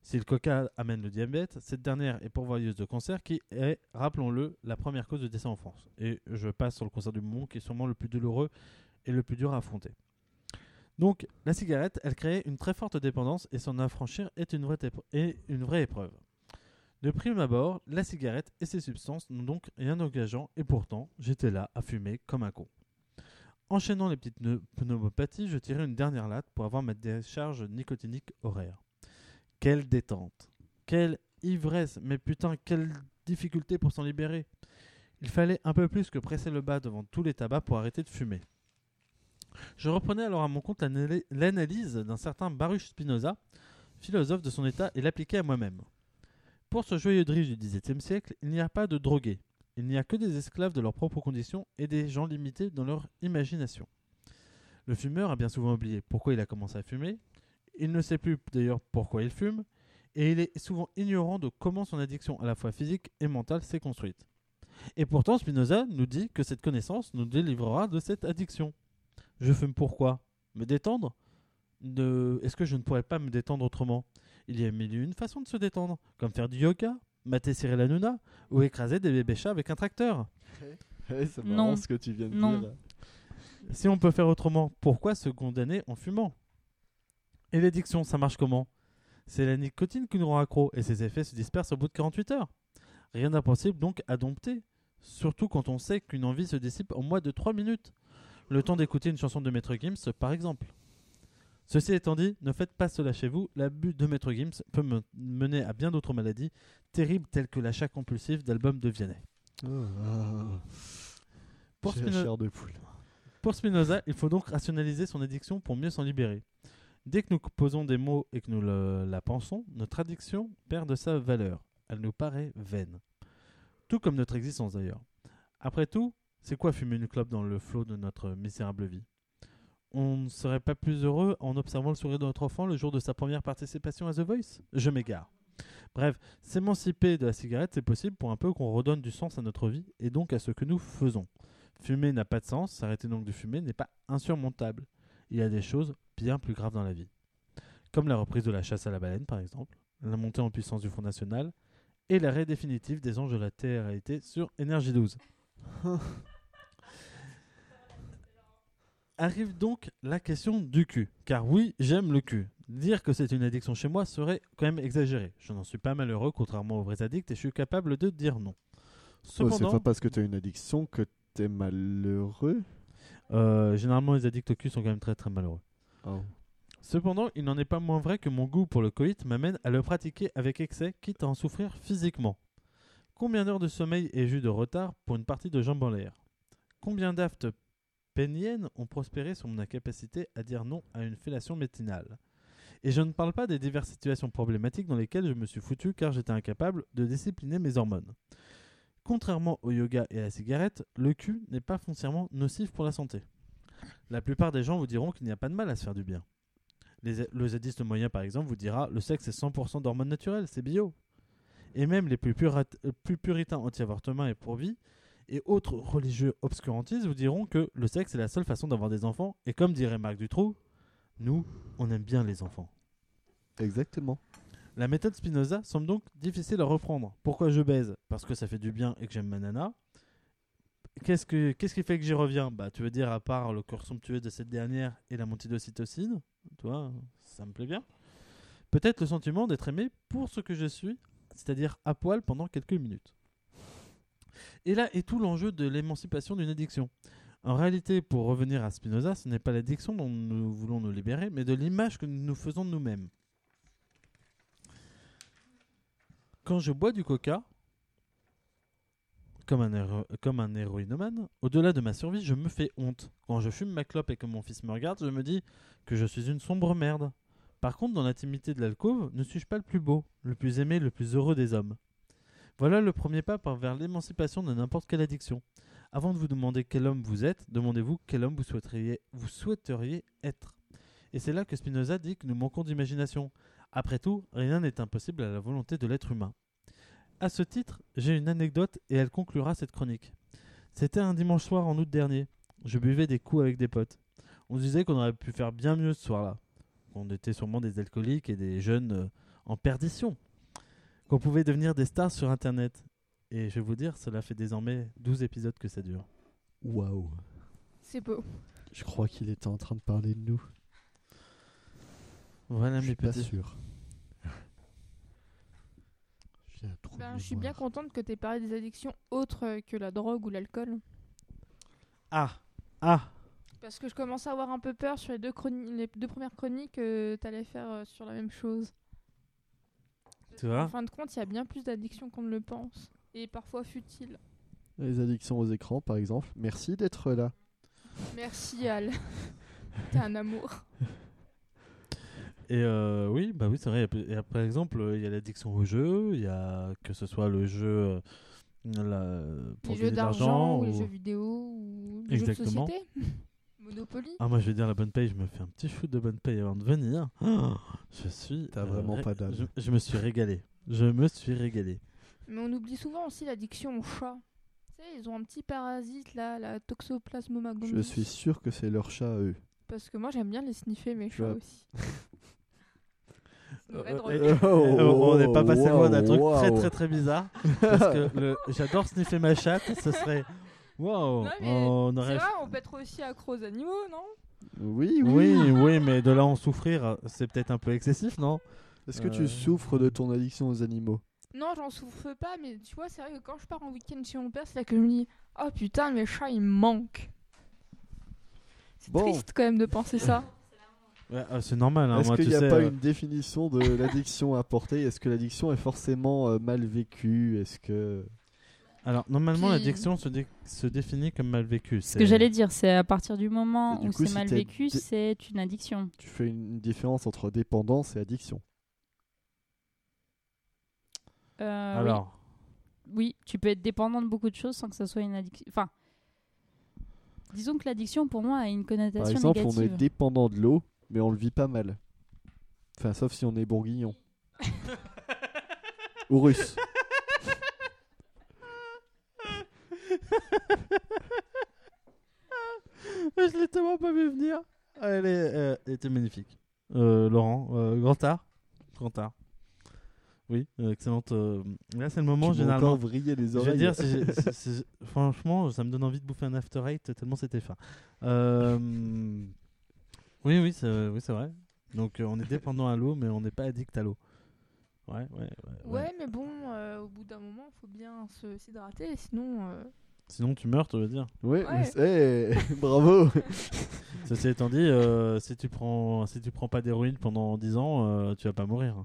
Si le coca amène le diabète, cette dernière est pourvoyeuse de cancer qui est, rappelons-le, la première cause de décès en France. Et je passe sur le cancer du poumon qui est sûrement le plus douloureux et le plus dur à affronter. Donc, la cigarette, elle crée une très forte dépendance et s'en affranchir est une vraie, épre- est une vraie épreuve. De prime abord, la cigarette et ses substances n'ont donc rien d'engageant et pourtant, j'étais là à fumer comme un con. Enchaînant les petites ne- pneumopathies, je tirais une dernière latte pour avoir ma décharge nicotinique horaire. Quelle détente, quelle ivresse, mais putain, quelle difficulté pour s'en libérer. Il fallait un peu plus que presser le bas devant tous les tabacs pour arrêter de fumer. Je reprenais alors à mon compte l'anal- l'analyse d'un certain Baruch Spinoza, philosophe de son état, et l'appliquais à moi-même. Pour ce joyeux driche du dix-septième siècle, il n'y a pas de drogués. Il n'y a que des esclaves de leurs propres conditions et des gens limités dans leur imagination. Le fumeur a bien souvent oublié pourquoi il a commencé à fumer. Il ne sait plus d'ailleurs pourquoi il fume, et il est souvent ignorant de comment son addiction à la fois physique et mentale s'est construite. Et pourtant, Spinoza nous dit que cette connaissance nous délivrera de cette addiction. Je fume pourquoi ? Me détendre ? de... Est-ce que je ne pourrais pas me détendre autrement ? Il y a mille et une façons de se détendre, comme faire du yoga, mater Cyril Hanouna, ou écraser des bébés chats avec un tracteur. Ouais, c'est marrant Non. ce que tu viens de Non. dire. Si on peut faire autrement, pourquoi se condamner en fumant ? Et l'addiction, ça marche comment ? C'est la nicotine qui nous rend accro et ses effets se dispersent au bout de quarante-huit heures. Rien d'impossible donc à dompter, surtout quand on sait qu'une envie se dissipe en moins de trois minutes. Le temps d'écouter une chanson de Maître Gims, par exemple. Ceci étant dit, ne faites pas cela chez vous, l'abus de Maître Gims peut me- mener à bien d'autres maladies, terribles telles que l'achat compulsif d'albums de Vianney. Oh, ah. Pour J'ai Spino- la chair de poule. Pour Spinoza, il faut donc rationaliser son addiction pour mieux s'en libérer. Dès que nous posons des mots et que nous le- la pensons, notre addiction perd de sa valeur. Elle nous paraît vaine. Tout comme notre existence d'ailleurs. Après tout, c'est quoi fumer une clope dans le flot de notre misérable vie ? On ne serait pas plus heureux en observant le sourire de notre enfant le jour de sa première participation à The Voice ? Je m'égare. Bref, s'émanciper de la cigarette, c'est possible pour un peu qu'on redonne du sens à notre vie et donc à ce que nous faisons. Fumer n'a pas de sens, s'arrêter donc de fumer n'est pas insurmontable. Il y a des choses bien plus graves dans la vie. Comme la reprise de la chasse à la baleine, par exemple, la montée en puissance du Front National et l'arrêt définitif des anges de la télé-réalité sur Énergie douze. Arrive donc la question du cul. Car oui, j'aime le cul. Dire que c'est une addiction chez moi serait quand même exagéré. Je n'en suis pas malheureux, contrairement aux vrais addicts, et je suis capable de dire non. Oh, Cependant, c'est pas parce que tu as une addiction que t'es malheureux. euh, généralement les addicts au cul sont quand même très très malheureux. Oh. Cependant, il n'en est pas moins vrai que mon goût pour le coït m'amène à le pratiquer avec excès, quitte à en souffrir physiquement. Combien d'heures de sommeil ai-je eu de retard pour une partie de jambes en l'air ? Combien d'aftes péniennes ont prospéré sur mon incapacité à dire non à une fellation matinale ? Et je ne parle pas des diverses situations problématiques dans lesquelles je me suis foutu car j'étais incapable de discipliner mes hormones. Contrairement au yoga et à la cigarette, le cul n'est pas foncièrement nocif pour la santé. La plupart des gens vous diront qu'il n'y a pas de mal à se faire du bien. Les, le zadiste moyen, par exemple, vous dira le sexe est cent pour cent d'hormones naturelles, c'est bio. Et même les plus, purat, euh, plus puritains anti-avortement et pour-vie et autres religieux obscurantistes vous diront que le sexe est la seule façon d'avoir des enfants. Et comme dirait Marc Dutroux, nous, on aime bien les enfants. Exactement. La méthode Spinoza semble donc difficile à reprendre. Pourquoi je baise ? Parce que ça fait du bien et que j'aime ma nana. Qu'est-ce, que, qu'est-ce qui fait que j'y reviens ? Bah, tu veux dire, à part le corps somptueux de cette dernière et la montée d'ocytocine, toi, ça me plaît bien. Peut-être le sentiment d'être aimé pour ce que je suis, c'est-à-dire à poil pendant quelques minutes. Et là est tout l'enjeu de l'émancipation d'une addiction. En réalité, pour revenir à Spinoza, ce n'est pas l'addiction dont nous voulons nous libérer, mais de l'image que nous nous faisons de nous-mêmes. Quand je bois du coca, comme un, héro- comme un héroïnomane, au-delà de ma survie, je me fais honte. Quand je fume ma clope et que mon fils me regarde, je me dis que je suis une sombre merde. Par contre, dans l'intimité de l'alcôve, ne suis-je pas le plus beau, le plus aimé, le plus heureux des hommes ? Voilà le premier pas vers l'émancipation de n'importe quelle addiction. Avant de vous demander quel homme vous êtes, demandez-vous quel homme vous souhaiteriez, vous souhaiteriez être. Et c'est là que Spinoza dit que nous manquons d'imagination. Après tout, rien n'est impossible à la volonté de l'être humain. À ce titre, j'ai une anecdote et elle conclura cette chronique. C'était un dimanche soir en août dernier. Je buvais des coups avec des potes. On se disait qu'on aurait pu faire bien mieux ce soir-là. On était sûrement des alcooliques et des jeunes euh, en perdition, qu'on pouvait devenir des stars sur Internet. Et je vais vous dire, cela fait désormais douze épisodes que ça dure. Waouh. C'est beau. Je crois qu'il était en train de parler de nous. Voilà Je mes suis pas petits. sûr. J'ai un trou de Ben, je suis bien mémoire. contente que tu aies parlé des addictions autres que la drogue ou l'alcool. Ah Ah Parce que je commence à avoir un peu peur sur les deux, chroni- les deux premières chroniques que tu allais faire euh, sur la même chose. Tu vois En fin de compte, il y a bien plus d'addictions qu'on ne le pense. Et parfois futiles. Les addictions aux écrans, par exemple. Merci d'être là. Merci Al. T'es un amour. Et euh, oui, bah oui, c'est vrai. Et après, par exemple, il y a l'addiction au jeu, il y a que ce soit le jeu euh, la, pour Les gagner jeux de d'argent, l'argent ou les ou- jeux vidéo, ou les jeux de Exactement. société. Monopoly. Ah, moi je vais dire la bonne paye, je me fais un petit shoot de bonne paye avant de venir. Oh, je suis. T'as vraiment ré- pas d'âme. Je, je me suis régalé. Je me suis régalé. Mais on oublie souvent aussi l'addiction au chat. Tu sais, ils ont un petit parasite là, la Toxoplasmoma gondii. Je suis sûr que c'est leur chat à eux. Parce que moi j'aime bien les sniffer mes Tu chats vois. aussi. C'est une vraie Euh, drogue. euh, Oh, Euh, on n'est pas passé loin d'un truc wow. très très très bizarre. Parce que le, j'adore sniffer ma chatte. Ce serait. Waouh! Non, mais On C'est aurait. vrai, on peut être aussi accro aux animaux, non? Oui, oui. Oui, oui, mais de là en souffrir, c'est peut-être un peu excessif, non? Est-ce que Euh. tu souffres de ton addiction aux animaux? Non, j'en souffre pas, mais tu vois, c'est vrai que quand je pars en week-end chez mon père, c'est là que je me dis oh putain, mes chats ils me manquent. C'est Bon. triste quand même de penser ça. Ouais, euh, c'est normal. Hein, Est-ce moi, qu'il tu n'y a sais, pas euh, une définition de l'addiction à porter? Est-ce que l'addiction est forcément euh, mal vécue? Est-ce que... Alors, normalement, Puis- l'addiction se, dé- se définit comme mal vécue. Ce que j'allais dire, c'est à partir du moment Et du où coup, c'est si mal t'es vécu, dé- c'est une addiction. Tu fais une différence entre dépendance et addiction. Euh, oui. Alors, Oui, tu peux être dépendant de beaucoup de choses sans que ça soit une addiction. Enfin, disons que l'addiction pour moi a une connotation Par exemple, négative. on est dépendant de l'eau, mais on le vit pas mal. Enfin, sauf si on est bourguignon. Ou russe. je l'ai tellement pas vu venir. Elle, est, euh, elle était magnifique. Euh, Laurent, euh, grand art. Grand art. Oui, euh, excellente. euh, Là, c'est le moment, Tu m'as généralement. encore vrillé les Je oreilles. veux dire, c'est- c'est- c'est- franchement, ça me donne envie de bouffer un after eight tellement c'était fin. Euh, Oui, oui, c'est oui, c'est vrai. Donc, euh, on est dépendant à l'eau, mais on n'est pas addict à l'eau. Ouais, ouais, ouais. Ouais, mais bon, euh, au bout d'un moment, faut bien se s'hydrater, sinon. euh, Sinon, tu meurs, tu veux dire. Ouais, Ouais. mais c'est- eh, bravo. Ceci étant dit, euh, si tu prends, si tu prends pas d'héroïne pendant dix ans, euh, tu vas pas mourir.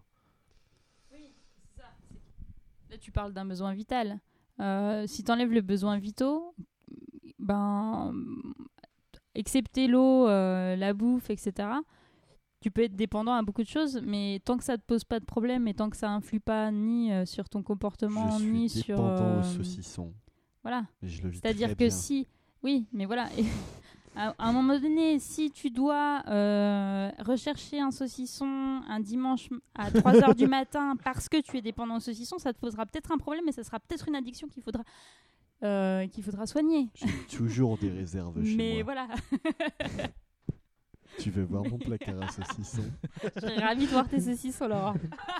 Là, tu parles d'un besoin vital. Euh, si tu enlèves les besoins vitaux, ben, excepté l'eau, euh, la bouffe, et cetera, tu peux être dépendant à beaucoup de choses, mais tant que ça te pose pas de problème et tant que ça influe pas ni euh, sur ton comportement, Je ni suis sur. dépendant euh, au saucisson. Voilà. Mais je le vis C'est-à-dire très que bien. si. Oui, mais voilà. Et à, à un moment donné, si tu dois euh, rechercher un saucisson un dimanche à trois heures du matin parce que tu es dépendant au saucisson, ça te posera peut-être un problème et ça sera peut-être une addiction qu'il faudra, euh, qu'il faudra soigner. J'ai toujours des réserves chez Mais moi. voilà, Tu veux voir mon placard à saucisson? je serais ravie de voir tes saucissons, Laurent.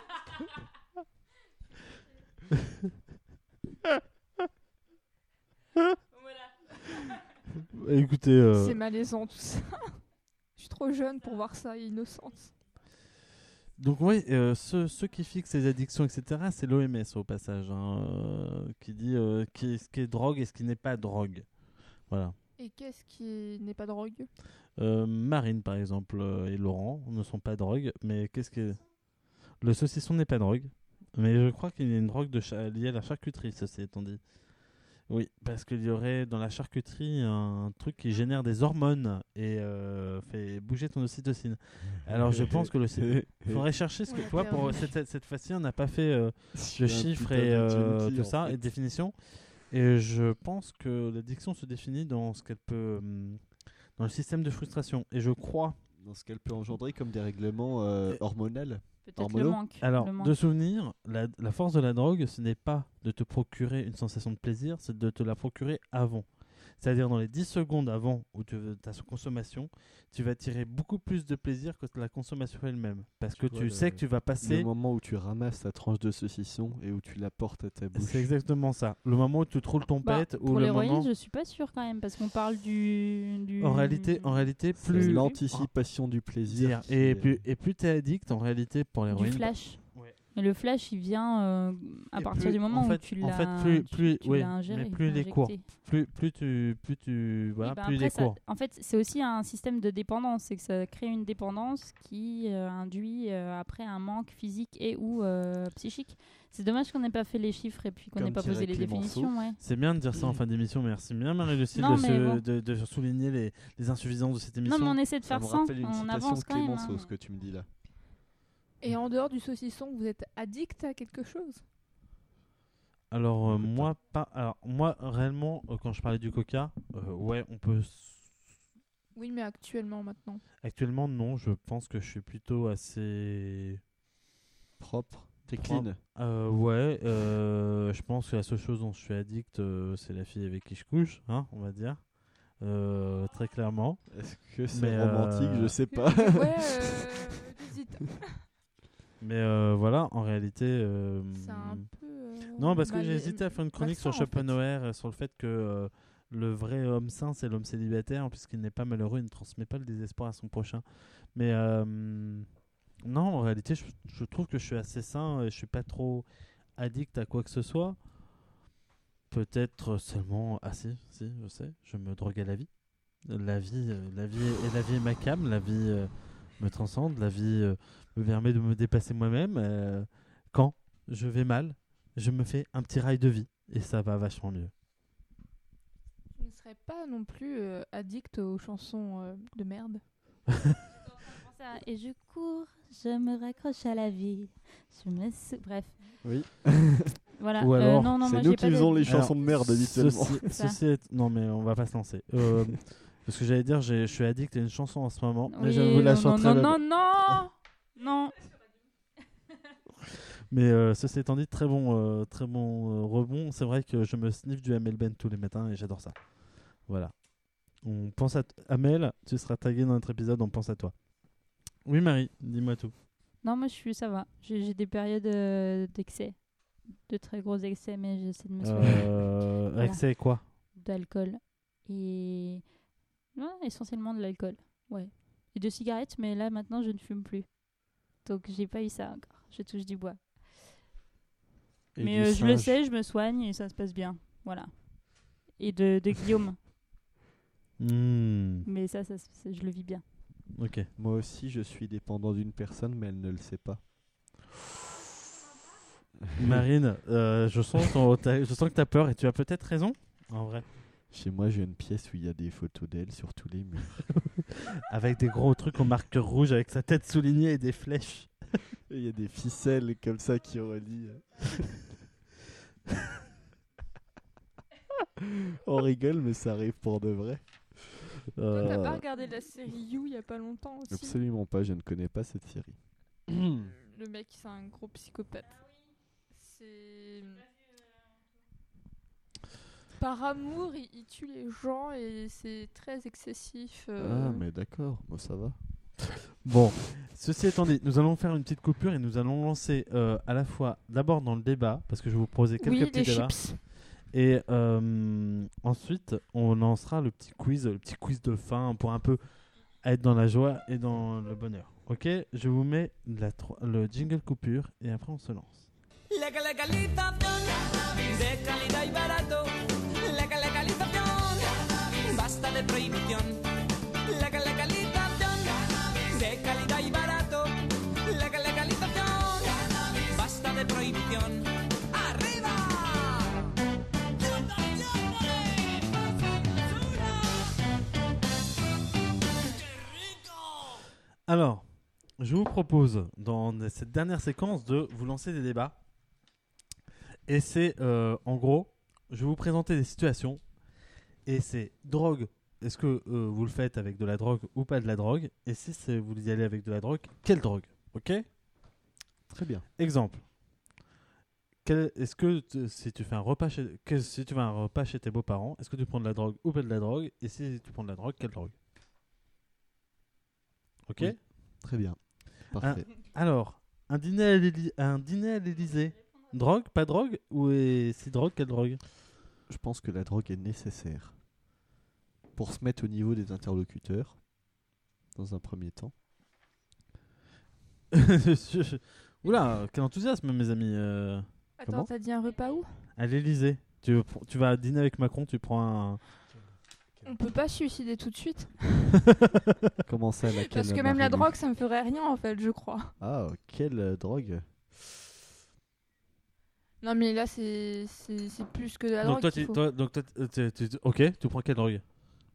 Écoutez, euh, C'est malaisant tout ça. Je suis trop jeune pour voir ça et innocente. donc oui, euh, ceux, ceux qui fixent les addictions, et cetera, c'est l'O M S au passage, hein, euh, qui dit euh, qui, ce qui est drogue et ce qui n'est pas drogue. Voilà. Et qu'est-ce qui n'est pas drogue? Euh, Marine, par exemple, euh, et Laurent ne sont pas drogue, mais qu'est-ce que... Le saucisson n'est pas drogue, mais je crois qu'il y a une drogue de cha- liée à la charcuterie, ceci étant dit. Oui, parce qu'il y aurait dans la charcuterie un truc qui génère des hormones et euh, fait bouger ton ocytocine. Alors je pense que le... Il faudrait chercher ce que... On a Tu vois, pour perdu. cette, cette fois-ci, on n'a pas fait euh, Je de suis un chiffres putain et de euh, junkie, tout en ça, fait. et de définition. Et je pense que l'addiction se définit dans ce qu'elle peut... hum, dans le système de frustration. Et je crois... Dans ce qu'elle peut engendrer comme des règlements euh, Et- hormonaux. Peut-être le Hormonaux. manque. Alors, le manque. de souvenir, la, la force de la drogue, ce n'est pas de te procurer une sensation de plaisir, c'est de te la procurer avant. C'est-à-dire dans les dix secondes avant où tu as sa consommation, tu vas tirer beaucoup plus de plaisir que la consommation elle-même. Parce que Tu tu vois, le- sais que tu vas passer... Le moment où tu ramasses ta tranche de saucisson et où tu la portes à ta bouche. C'est exactement ça. Le moment où tu trouves ton Bah, pet ou pour le l'héroïne, moment... je suis pas sûre quand même parce qu'on parle du, du... En réalité, en réalité C'est plus... l'anticipation du plaisir. Dire. qui Et est- plus, et plus tu es addict, en réalité, pour du l'héroïne... flash. Ouais. Et le flash, il vient euh, à Et partir plus- du moment en fait- où tu en l'as fait, plus- tu- plus- tu ouais, l'as ingéré, mais plus les injecté. cours. Plus, plus tu... Plus tu voilà, Oui, bah plus après, les ça- cours. en fait, c'est aussi un système de dépendance. C'est que ça crée une dépendance qui euh, induit euh, après un manque physique et ou euh, psychique. C'est dommage qu'on n'ait pas fait les chiffres et puis qu'on Comme n'ait pas posé dirait les Clémenceau. définitions. Ouais. C'est bien de dire ça en fin d'émission. Merci bien, Marie-Lucille, Non, de, mais se- bon. de, de souligner les, les insuffisances de cette émission. Non, mais on essaie de Ça faire me ça. rappelle une On citation avance de quand même. Clémenceau, hein. ce que tu me dis là. Et en dehors du saucisson, vous êtes addict à quelque chose? Alors, euh, Écoute, moi, pas. Alors, moi, réellement, euh, quand je parlais du coca, euh, ouais, on peut. s- Oui, mais actuellement, maintenant. Actuellement, non, je pense que je suis plutôt assez. Propre. T'es Propre. clean. Euh, ouais, euh, je pense que la seule chose dont je suis addict, euh, c'est la fille avec qui je couche, hein, on va dire. Euh, très clairement. Est-ce que c'est Mais, romantique? euh, Je sais pas. Ouais, euh, j'hésite. Mais euh, voilà, en réalité. euh, C'est un peu. euh, Non, parce que mal- j'ai hésité à faire une chronique malsain, sur en fait. Schopenhauer, euh, sur le fait que euh, le vrai homme sain, c'est l'homme célibataire, puisqu'il n'est pas malheureux, il ne transmet pas le désespoir à son prochain. Mais euh, non, en réalité, je, je trouve que je suis assez sain et je suis pas trop addict à quoi que ce soit. Peut-être seulement... Ah si, si, je sais, je me drogue à la vie. La vie, euh, la vie, et la vie est ma came, la vie euh, me transcende, la vie euh, me permet de me dépasser moi-même. euh, quand je vais mal, je me fais un petit rail de vie et ça va vachement mieux. Je ne serais pas non plus euh, addict aux chansons euh, de merde. Ça, et je cours, je me raccroche à la vie. Je me sou- Bref. Oui. Voilà. Ou Euh, alors, non, non, c'est moi, nous j'ai qui pas faisons de- les chansons de merde habituellement. Ceci, Ça. ceci est... Non mais on va pas se lancer. Euh, parce que j'allais dire, j'ai- je suis addict à une chanson en ce moment, mais Oui, je vous la non, chanterai. non, là- non, non, non. Mais euh, ceci étant dit, très bon, euh, très bon euh, rebond. C'est vrai que je me sniffe du Amel Ben tous les matins et j'adore ça. Voilà. On pense à t- Amel, tu seras tagué dans notre épisode, on pense à toi. Oui Marie, dis-moi tout. Non, moi, je suis, ça va. J'ai j'ai des périodes euh, d'excès. De très gros excès, mais j'essaie de me soigner. Euh, Voilà. Excès quoi? D'alcool. Et. Ouais, essentiellement de l'alcool. Ouais. Et de cigarettes, mais là, maintenant, je ne fume plus. Donc, j'ai pas eu ça encore. Je touche du bois. Et mais du euh, je le singe. sais, je me soigne et ça se passe bien. Voilà. Et de, de Guillaume. Hmm, Mais ça, ça, ça, je le vis bien. Ok. Moi aussi, je suis dépendant d'une personne, mais elle ne le sait pas. Marine, euh, je, sens ton- t'as- je sens que tu as peur et tu as peut-être raison. En vrai. Chez moi, j'ai une pièce où il y a des photos d'elle sur tous les murs. Avec des gros trucs en marqueur rouge avec sa tête soulignée et des flèches. Et il y a des ficelles comme ça qui relient. On rigole, mais ça arrive pour de vrai. Euh, Toi, t'as pas regardé la série You il y a pas longtemps aussi? Absolument pas, je ne connais pas cette série. Le mec, c'est un gros psychopathe. C'est. Par amour, il, il tue les gens et c'est très excessif. euh. Ah, mais d'accord, moi ça va. Bon, ceci étant dit, nous allons faire une petite coupure et nous allons lancer euh, à la fois d'abord dans le débat, parce que je vais vous poser quelques Oui, petits les débats. chips. Et euh, ensuite, on lancera le petit quiz, le petit quiz de fin pour un peu être dans la joie et dans le bonheur. Ok, je vous mets la tro- le jingle coupure et après on se lance. La legalización de calidad y barato. La legalización, basta de prohibición. La legalización de calidad y barato. La legalización, basta de prohibición. ¡Arriba! Alors, je vous propose dans cette dernière séquence de vous lancer des débats. Et c'est euh, en gros, je vais vous présenter des situations. Et c'est drogue. Est-ce que euh, vous le faites avec de la drogue ou pas de la drogue? Et si c'est- vous y allez avec de la drogue, quelle drogue? Ok? Très bien. Exemple. quel- est-ce que t- si tu fais un repas chez, que- si tu fais un repas chez tes beaux-parents, est-ce que tu prends de la drogue ou pas de la drogue? Et si tu prends de la drogue, quelle drogue? Ok. Oui. Très bien. Parfait. Alors, un dîner à l'Ély- un dîner à l'Élysée, drogue, pas drogue, ou est- si drogue, quelle drogue? Je pense que la drogue est nécessaire pour se mettre au niveau des interlocuteurs, dans un premier temps. Je- je- Oula, quel enthousiasme, mes amis. euh, Attends, Comment t'as dit un repas où? À l'Élysée. Tu, tu vas dîner avec Macron, tu prends un. On peut pas se suicider tout de suite. Comment ça, laquelle Parce que même la Marie-Lou drogue, ça me ferait rien en fait, je crois. Ah, quelle euh, drogue? Non, mais là, c'est c'est c'est plus que de la donc drogue. toi, qu'il tu, faut. toi, donc toi, tu- tu- tu- ok, tu prends quelle drogue?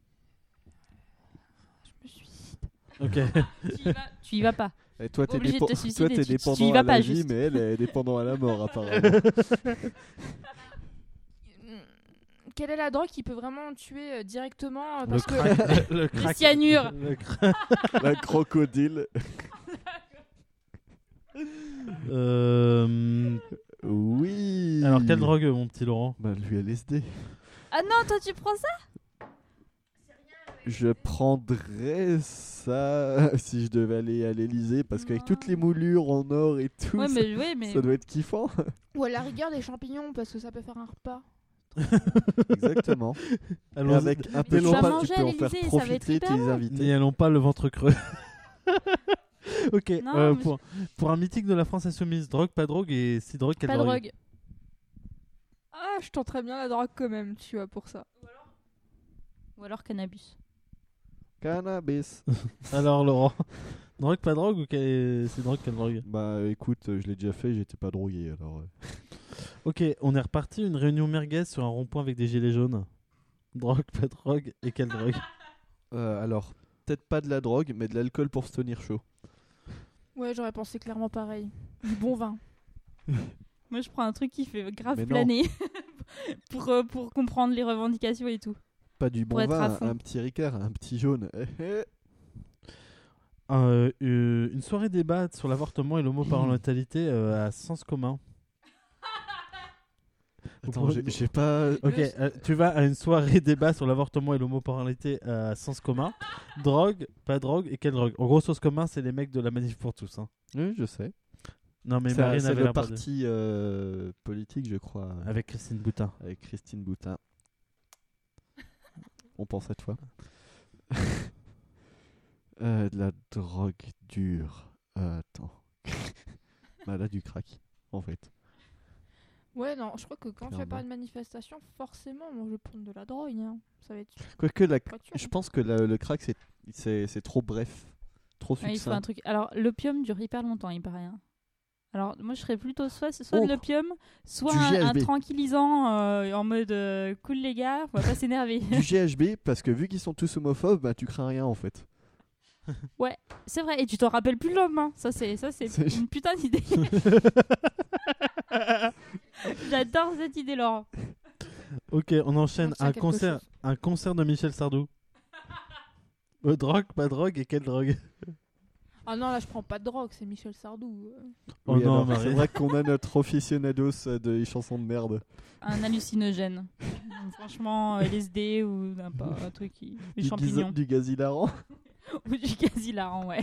Je me suicide. Ok. Tu y vas, tu y vas pas. Et toi, t'es Obligé de dépen- te suicider, toi, t'es tu- tu y dépendant vas à pas, la vie, juste. mais elle est dépendant à la mort, apparemment. Quelle est la drogue qui peut vraiment tuer euh, directement euh, Le parce que crack. Le Le crack. cyanure. Le crack. La crocodile. Euh, Oui. Alors, quelle drogue, mon petit Laurent? Bah, lui, L S D. Ah non, toi tu prends ça? Je prendrais ça si je devais aller à l'Elysée, parce qu'avec toutes les moulures en or et tout, Ouais, ça, mais, ouais, mais... ça doit être kiffant. ou à la rigueur des champignons parce que ça peut faire un repas. Exactement. Et Allons-y. avec un peu tu de vas repas, manger tu à peux en faire l'Élysée, ça va être profiter hyper tes bon. invités. N'y allons pas le ventre creux. Ok, Non, euh, mais pour, pour un mythique de la France insoumise, drogue, pas drogue, et si drogue, quelle Pas de drogue? drogue. Ah, je tenterais bien la drogue quand même, tu vois, pour ça. Ou alors cannabis. Cannabis. Alors Laurent, drogue, pas drogue, ou quelle... c'est drogue, quelle drogue? Bah écoute, euh, je l'ai déjà fait, j'étais pas drogué alors. euh. Ok, on est reparti, une réunion merguez sur un rond-point avec des gilets jaunes. Drogue, pas drogue, et quelle drogue? Euh, alors, peut-être pas de la drogue, mais de l'alcool pour se tenir chaud. Ouais, j'aurais pensé clairement pareil. Du bon vin. Moi je prends un truc qui fait grave Mais non. planer. pour, euh, pour comprendre les revendications et tout. Pas du Pour bon être à vin, fond. un petit Ricard, un petit jaune. Eh, eh. Euh, euh, une soirée débat sur l'avortement et l'homoparentalité euh, à sens commun. Attends, j'ai j'ai pas. Ok, euh, tu vas à une soirée débat sur l'avortement et l'homoparentalité à sens commun. Drogue, pas drogue, et quelle drogue? En gros, sens commun, c'est les mecs de la manif pour tous. Hein. Oui, je sais. Non, mais C'est Marine c'est avait le l'air pas de- parti euh, politique, je crois, euh, Avec Christine Boutin. avec Christine Boutin. On pense à toi. Euh, de la drogue dure. Euh, attends. Bah là, du crack, en fait. Ouais, non, je crois que quand tu vas Clairement. pas une manifestation, forcément, moi je vais prendre de la drogue. Hein. Ça va être Quoique, la... pas sûr. je pense que la- le crack, c'est- c'est c'est trop bref. Trop Ouais, il faut un succinct. truc. Alors l'opium dure hyper longtemps, il paraît. Hein. Alors moi je serais plutôt soit, soit Oh. de l'opium, soit Du un, un G H B. tranquillisant euh, en mode euh, cool les gars, on va pas s'énerver. Du G H B, parce que vu qu'ils sont tous homophobes, bah tu crains rien en fait. C'est vrai, et tu t'en rappelles plus le lendemain. Ça c'est ça c'est C'est- une putain d'idée. J'adore cette idée, Laurent. Ok, on enchaîne On tient un quelque concert, chose. un concert de Michel Sardou. Euh, drogue, pas drogue, et quelle drogue? Ah non, là je prends pas de drogue, c'est Michel Sardou. euh. Oh Oui, non, alors, Marie. c'est vrai qu'on a notre aficionados euh, des chansons de merde. Un hallucinogène. Donc, franchement, euh, L S D ou n'importe un truc qui. Des Du champignons. gaz- Du gaz hilarant. Ou du gaz hilarant, ouais.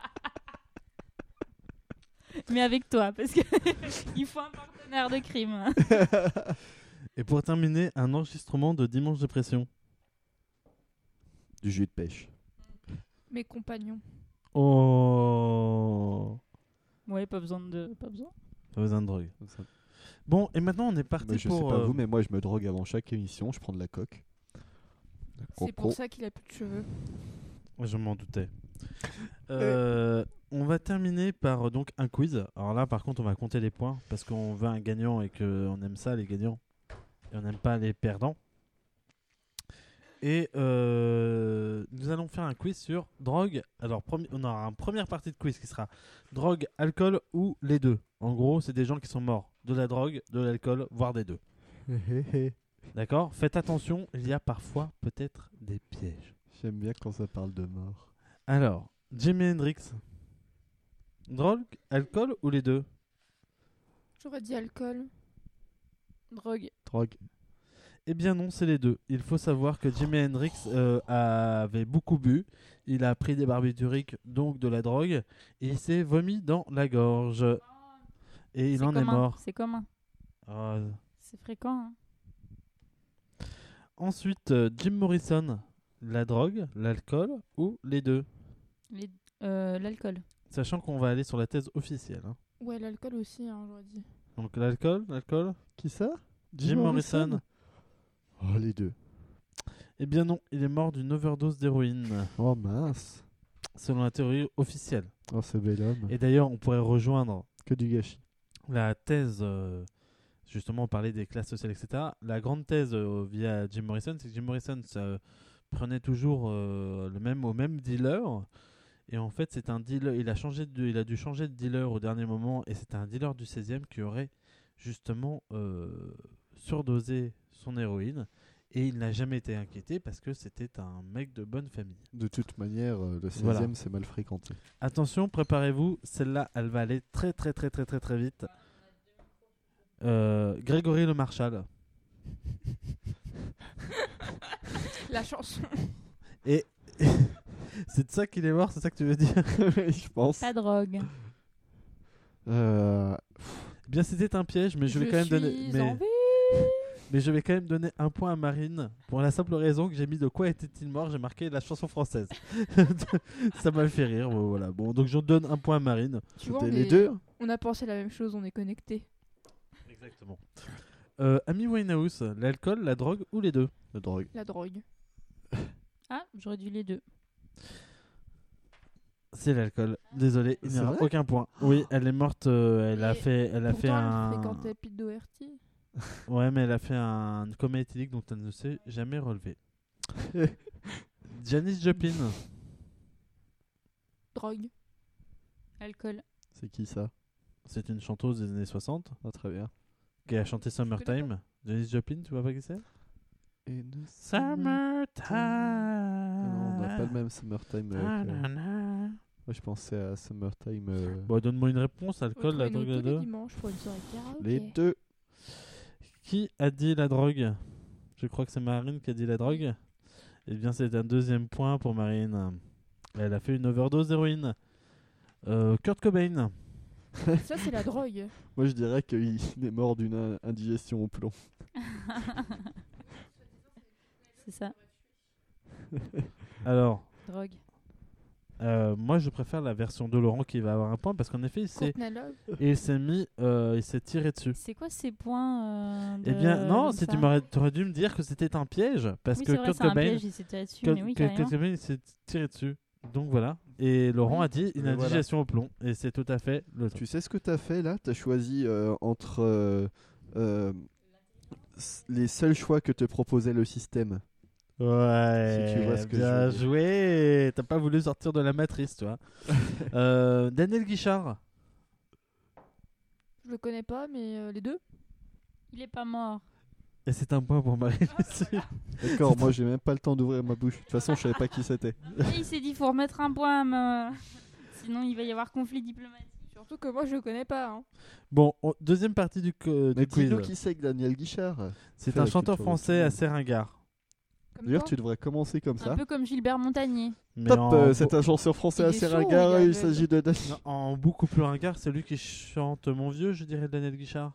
Mais avec toi, parce que il faut un partenaire de crime. Et pour terminer, un enregistrement de Dimanche de Pression. Du jus de pêche. Mes compagnons. Oh, Ouais, pas besoin de. Pas besoin. pas besoin de drogue. Comme ça. Bon, et maintenant on est parti Bah, je pour. sais pas euh, vous, mais moi je me drogue avant chaque émission, je prends de la coque. La C'est coco. pour ça qu'il a plus de cheveux. Je m'en doutais. Euh, on va terminer par euh, donc un quiz. Alors là, par contre, on va compter les points parce qu'on veut un gagnant et qu'on aime ça, les gagnants. Et on n'aime pas les perdants. Et euh, nous allons faire un quiz sur drogue. Alors, premi- on aura une première partie de quiz qui sera drogue, alcool ou les deux. En gros, c'est des gens qui sont morts de la drogue, de l'alcool, voire des deux. D'accord? Faites attention, il y a parfois peut-être des pièges. J'aime bien quand ça parle de mort. Alors, Jimi Hendrix. Drogue, alcool ou les deux? J'aurais dit alcool. Drogue. Drogue. Eh bien non, c'est les deux. Il faut savoir que Jimi Hendrix euh, avait beaucoup bu. Il a pris des barbituriques, donc de la drogue, et il s'est vomi dans la gorge. Et il C'est en est commun, mort. C'est commun. Ah. C'est fréquent. Hein. Ensuite, euh, Jim Morrison, la drogue, l'alcool ou les deux. Les- euh, L'alcool. Sachant qu'on va aller sur la thèse officielle. hein. Ouais, l'alcool aussi, hein, j'aurais dit. Donc l'alcool, l'alcool. Qui ça? Jim Morrison. Oh, les deux. Eh bien non, il est mort d'une overdose d'héroïne, Oh mince. selon la théorie officielle. Oh, ce bel homme. Et d'ailleurs, on pourrait rejoindre Que du gâchis. la thèse, euh, justement, on parlait des classes sociales, et cetera. La grande thèse euh, via Jim Morrison, c'est que Jim Morrison ça, prenait toujours euh, le même, au même dealer. Et en fait, c'est un dealer. Il a, changé de, il a dû changer de dealer au dernier moment. Et c'était un dealer du seizième qui aurait justement euh, surdosé son héroïne. Et il n'a jamais été inquiété parce que c'était un mec de bonne famille. De toute manière, euh, le seizième, Voilà. c'est mal fréquenté. Attention, préparez-vous. Celle-là, elle va aller très, très, très, très, très, très vite. Euh, Grégory Le Marchal. La chanson. Et c'est de ça qu'il est mort, c'est ça que tu veux dire? Je pense. Pas drogue. Euh, Eh bien, c'était un piège, mais je, vais quand même donner. suis Mais, en vie. mais je vais quand même donner un point à Marine pour la simple raison que j'ai mis de quoi était-il mort. J'ai marqué la chanson française. Ça m'a fait rire. Bon, voilà. Bon, donc je donne un point à Marine. Tu vois, on C'était les est- deux. On a pensé la même chose, on est connectés. Exactement. Euh, Amy Winehouse, l'alcool, la drogue ou les deux? La drogue. La drogue. Ah, j'aurais dû les deux. C'est l'alcool. Désolé, il n'y C'est aura vrai aucun point. Oui, elle est morte. euh, elle a Et fait, elle a fait Pourtant, elle un. fréquentait Pete Doherty. Ouais, mais elle a fait un coma éthylique dont elle ne s'est jamais relevée. Janis Joplin. Drogue. Alcool. C'est qui ça? C'est une chanteuse des années soixante Ah, très bien. qui a chanté Summertime. Janis Joplin, tu vois pas qui c'est? Une Summertime. Ah non, on n'a pas le même Summertime. euh, Ah, que- nanana. Moi, je pensais à Summertime. euh, Bon, donne-moi une réponse. Alcool, la drogue, tous les les deux. dimanches pour une soirée karaoké. Les deux. Qui a dit la drogue? Je crois que c'est Marine qui a dit la drogue. Eh bien, c'est un deuxième point pour Marine. Elle a fait une overdose d'héroïne. Euh, Kurt Cobain. Ça, c'est la drogue. Moi, je dirais qu'il est mort d'une in- indigestion au plomb. C'est ça. Alors, Drogue. euh, moi, je préfère la version de Laurent qui va avoir un point parce qu'en effet, il s'est, Courtney Love. il s'est mis, euh, il s'est tiré dessus. C'est quoi ces points euh, Eh de- bien, non, comme si ça tu m'aurais, t'aurais dû me dire que c'était un piège parce Oui, que c'est vrai, Kurt c'est un Cobain, piège, il s'est tiré dessus, Kurt- mais oui, Kurt- carrément. Kurt Cobain, il s'est tiré dessus. Donc voilà. Et Laurent Oui. a dit une Et voilà. indigestion au plomb et c'est tout à fait le truc. Tu sais ce que t'as fait là? T'as choisi euh, entre euh, euh, s- les seuls choix que te proposait le système. Ouais, Si tu vois ce que bien je veux dire. joué. T'as pas voulu sortir de la matrice, toi. euh, Daniel Guichard. Je le connais pas, mais euh, les deux. Il est pas mort. Et c'est un point pour Marie. D'accord, moi j'ai même pas le temps d'ouvrir ma bouche. De toute façon, je savais pas qui c'était. Et il s'est dit faut remettre un point, mais... sinon il va y avoir conflit diplomatique. Surtout que moi, je le connais pas. Hein. Bon, on- deuxième partie du, co- du Mais quiz. dis-nous qui c'est que Daniel Guichard. C'est Fais un la chanteur culture de français tout le monde. assez ringard. Comme D'ailleurs, toi. tu devrais commencer comme ça. Un peu comme Gilbert Montagnier. Mais Top, en, euh, beau- c'est un chanteur français Il est assez sourd, ringard. il a- Il s'agit de Daniel. non, en beaucoup plus ringard, c'est lui qui chante Mon Vieux, je dirais Daniel Guichard.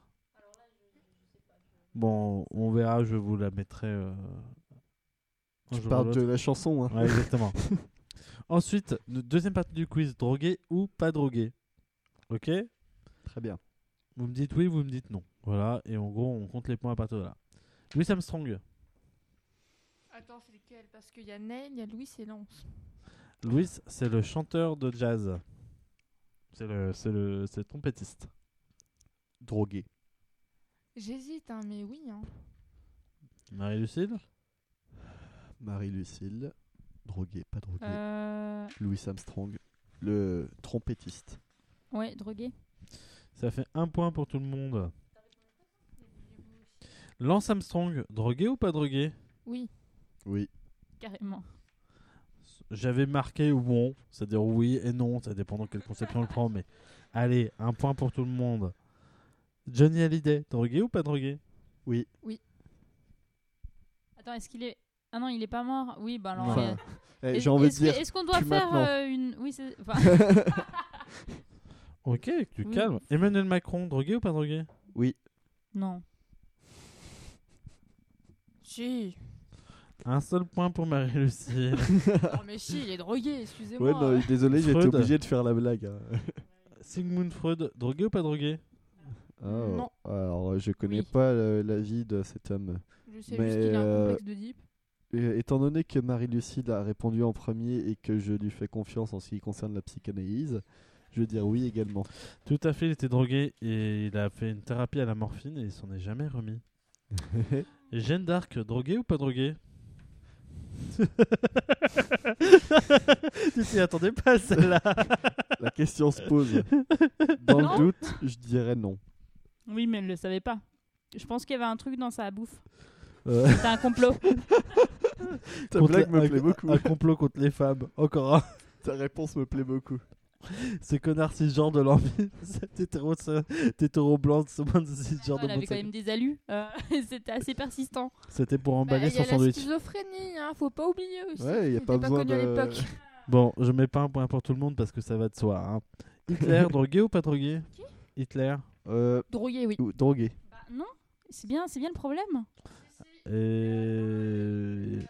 Bon, on verra, je vous la mettrai. euh, un Tu jour ou parles l'autre. de la chanson. Hein. Ouais, exactement. Ensuite, de- deuxième partie du quiz, drogué ou pas drogué. Ok? Très bien. Vous me dites oui, vous me dites non. Voilà, et en gros, on compte les points à partir de là. Louis Armstrong. Attends, c'est lequel? Parce qu'il y a Neil, il y a Louis et Lance. Louis, c'est le chanteur de jazz. C'est le, c'est le, c'est le trompettiste. Drogué. J'hésite, hein, mais oui. Hein. Marie-Lucille. Marie-Lucille. Drogué, pas drogué. Euh... Louis Armstrong. Le trompettiste. Ouais, drogué. Ça fait un point pour tout le monde. Lance Armstrong, drogué ou pas drogué? Oui. Oui. Carrément. J'avais marqué bon, c'est-à-dire oui et non, ça dépend de quelle conception on le prend, mais allez, un point pour tout le monde. Johnny Hallyday, drogué ou pas drogué? Oui. Attends, est-ce qu'il est... Ah non, il est pas mort. Oui, bah alors... Enfin, euh, eh, est- j'ai envie de est-ce que- dire. Est-ce qu'on doit plus faire maintenant. euh, une... Oui, c'est... Enfin, Ok, tu Oui. calmes. Emmanuel Macron, drogué ou pas drogué? Oui. non. Si. Un seul point pour Marie-Lucie. Non, mais si, il est drogué, excusez-moi. Ouais, non, désolé, j'étais Freud. obligé de faire la blague. hein. Sigmund Freud, drogué ou pas drogué? Ah, Non. Alors, je connais Oui. pas euh, la vie de cet homme. Je sais Mais, juste qu'il a un euh, complexe de Deep. Et, étant donné que Marie-Lucille a répondu en premier et que je lui fais confiance en ce qui concerne la psychanalyse, je veux dire oui également. Tout à fait, il était drogué et il a fait une thérapie à la morphine et il s'en est jamais remis. Et Jeanne d'Arc, drogué ou pas drogué? Tu t'y attendais pas celle-là. La question se pose. Dans Non. le doute, je dirais non. Oui, mais elle le savait pas. Je pense qu'il y avait un truc dans sa bouffe. Euh, C'était un complot. Ta contre blague la- me un- plaît beaucoup. Un complot contre les femmes. Encore un. Ta réponse me plaît beaucoup. Ces connards cisgenres de l'envie. Cet hétéro, ce- cet hétéro blanc, ce moins de cisgenres de Elle avait quand bon même des alus. euh, C'était assez persistant. C'était pour Bah, emballer il y son a la sandwich. schizophrénie, hein, faut pas oublier aussi. Ouais, y a Il pas était besoin connu à de- l'époque. Bon, je mets pas un point pour tout le monde parce que ça va de soi. hein. Hitler, drogué ou pas drogué? Hitler. Euh, Drogué, oui. ou- drogué. Bah, non, c'est bien, c'est bien le problème. Et...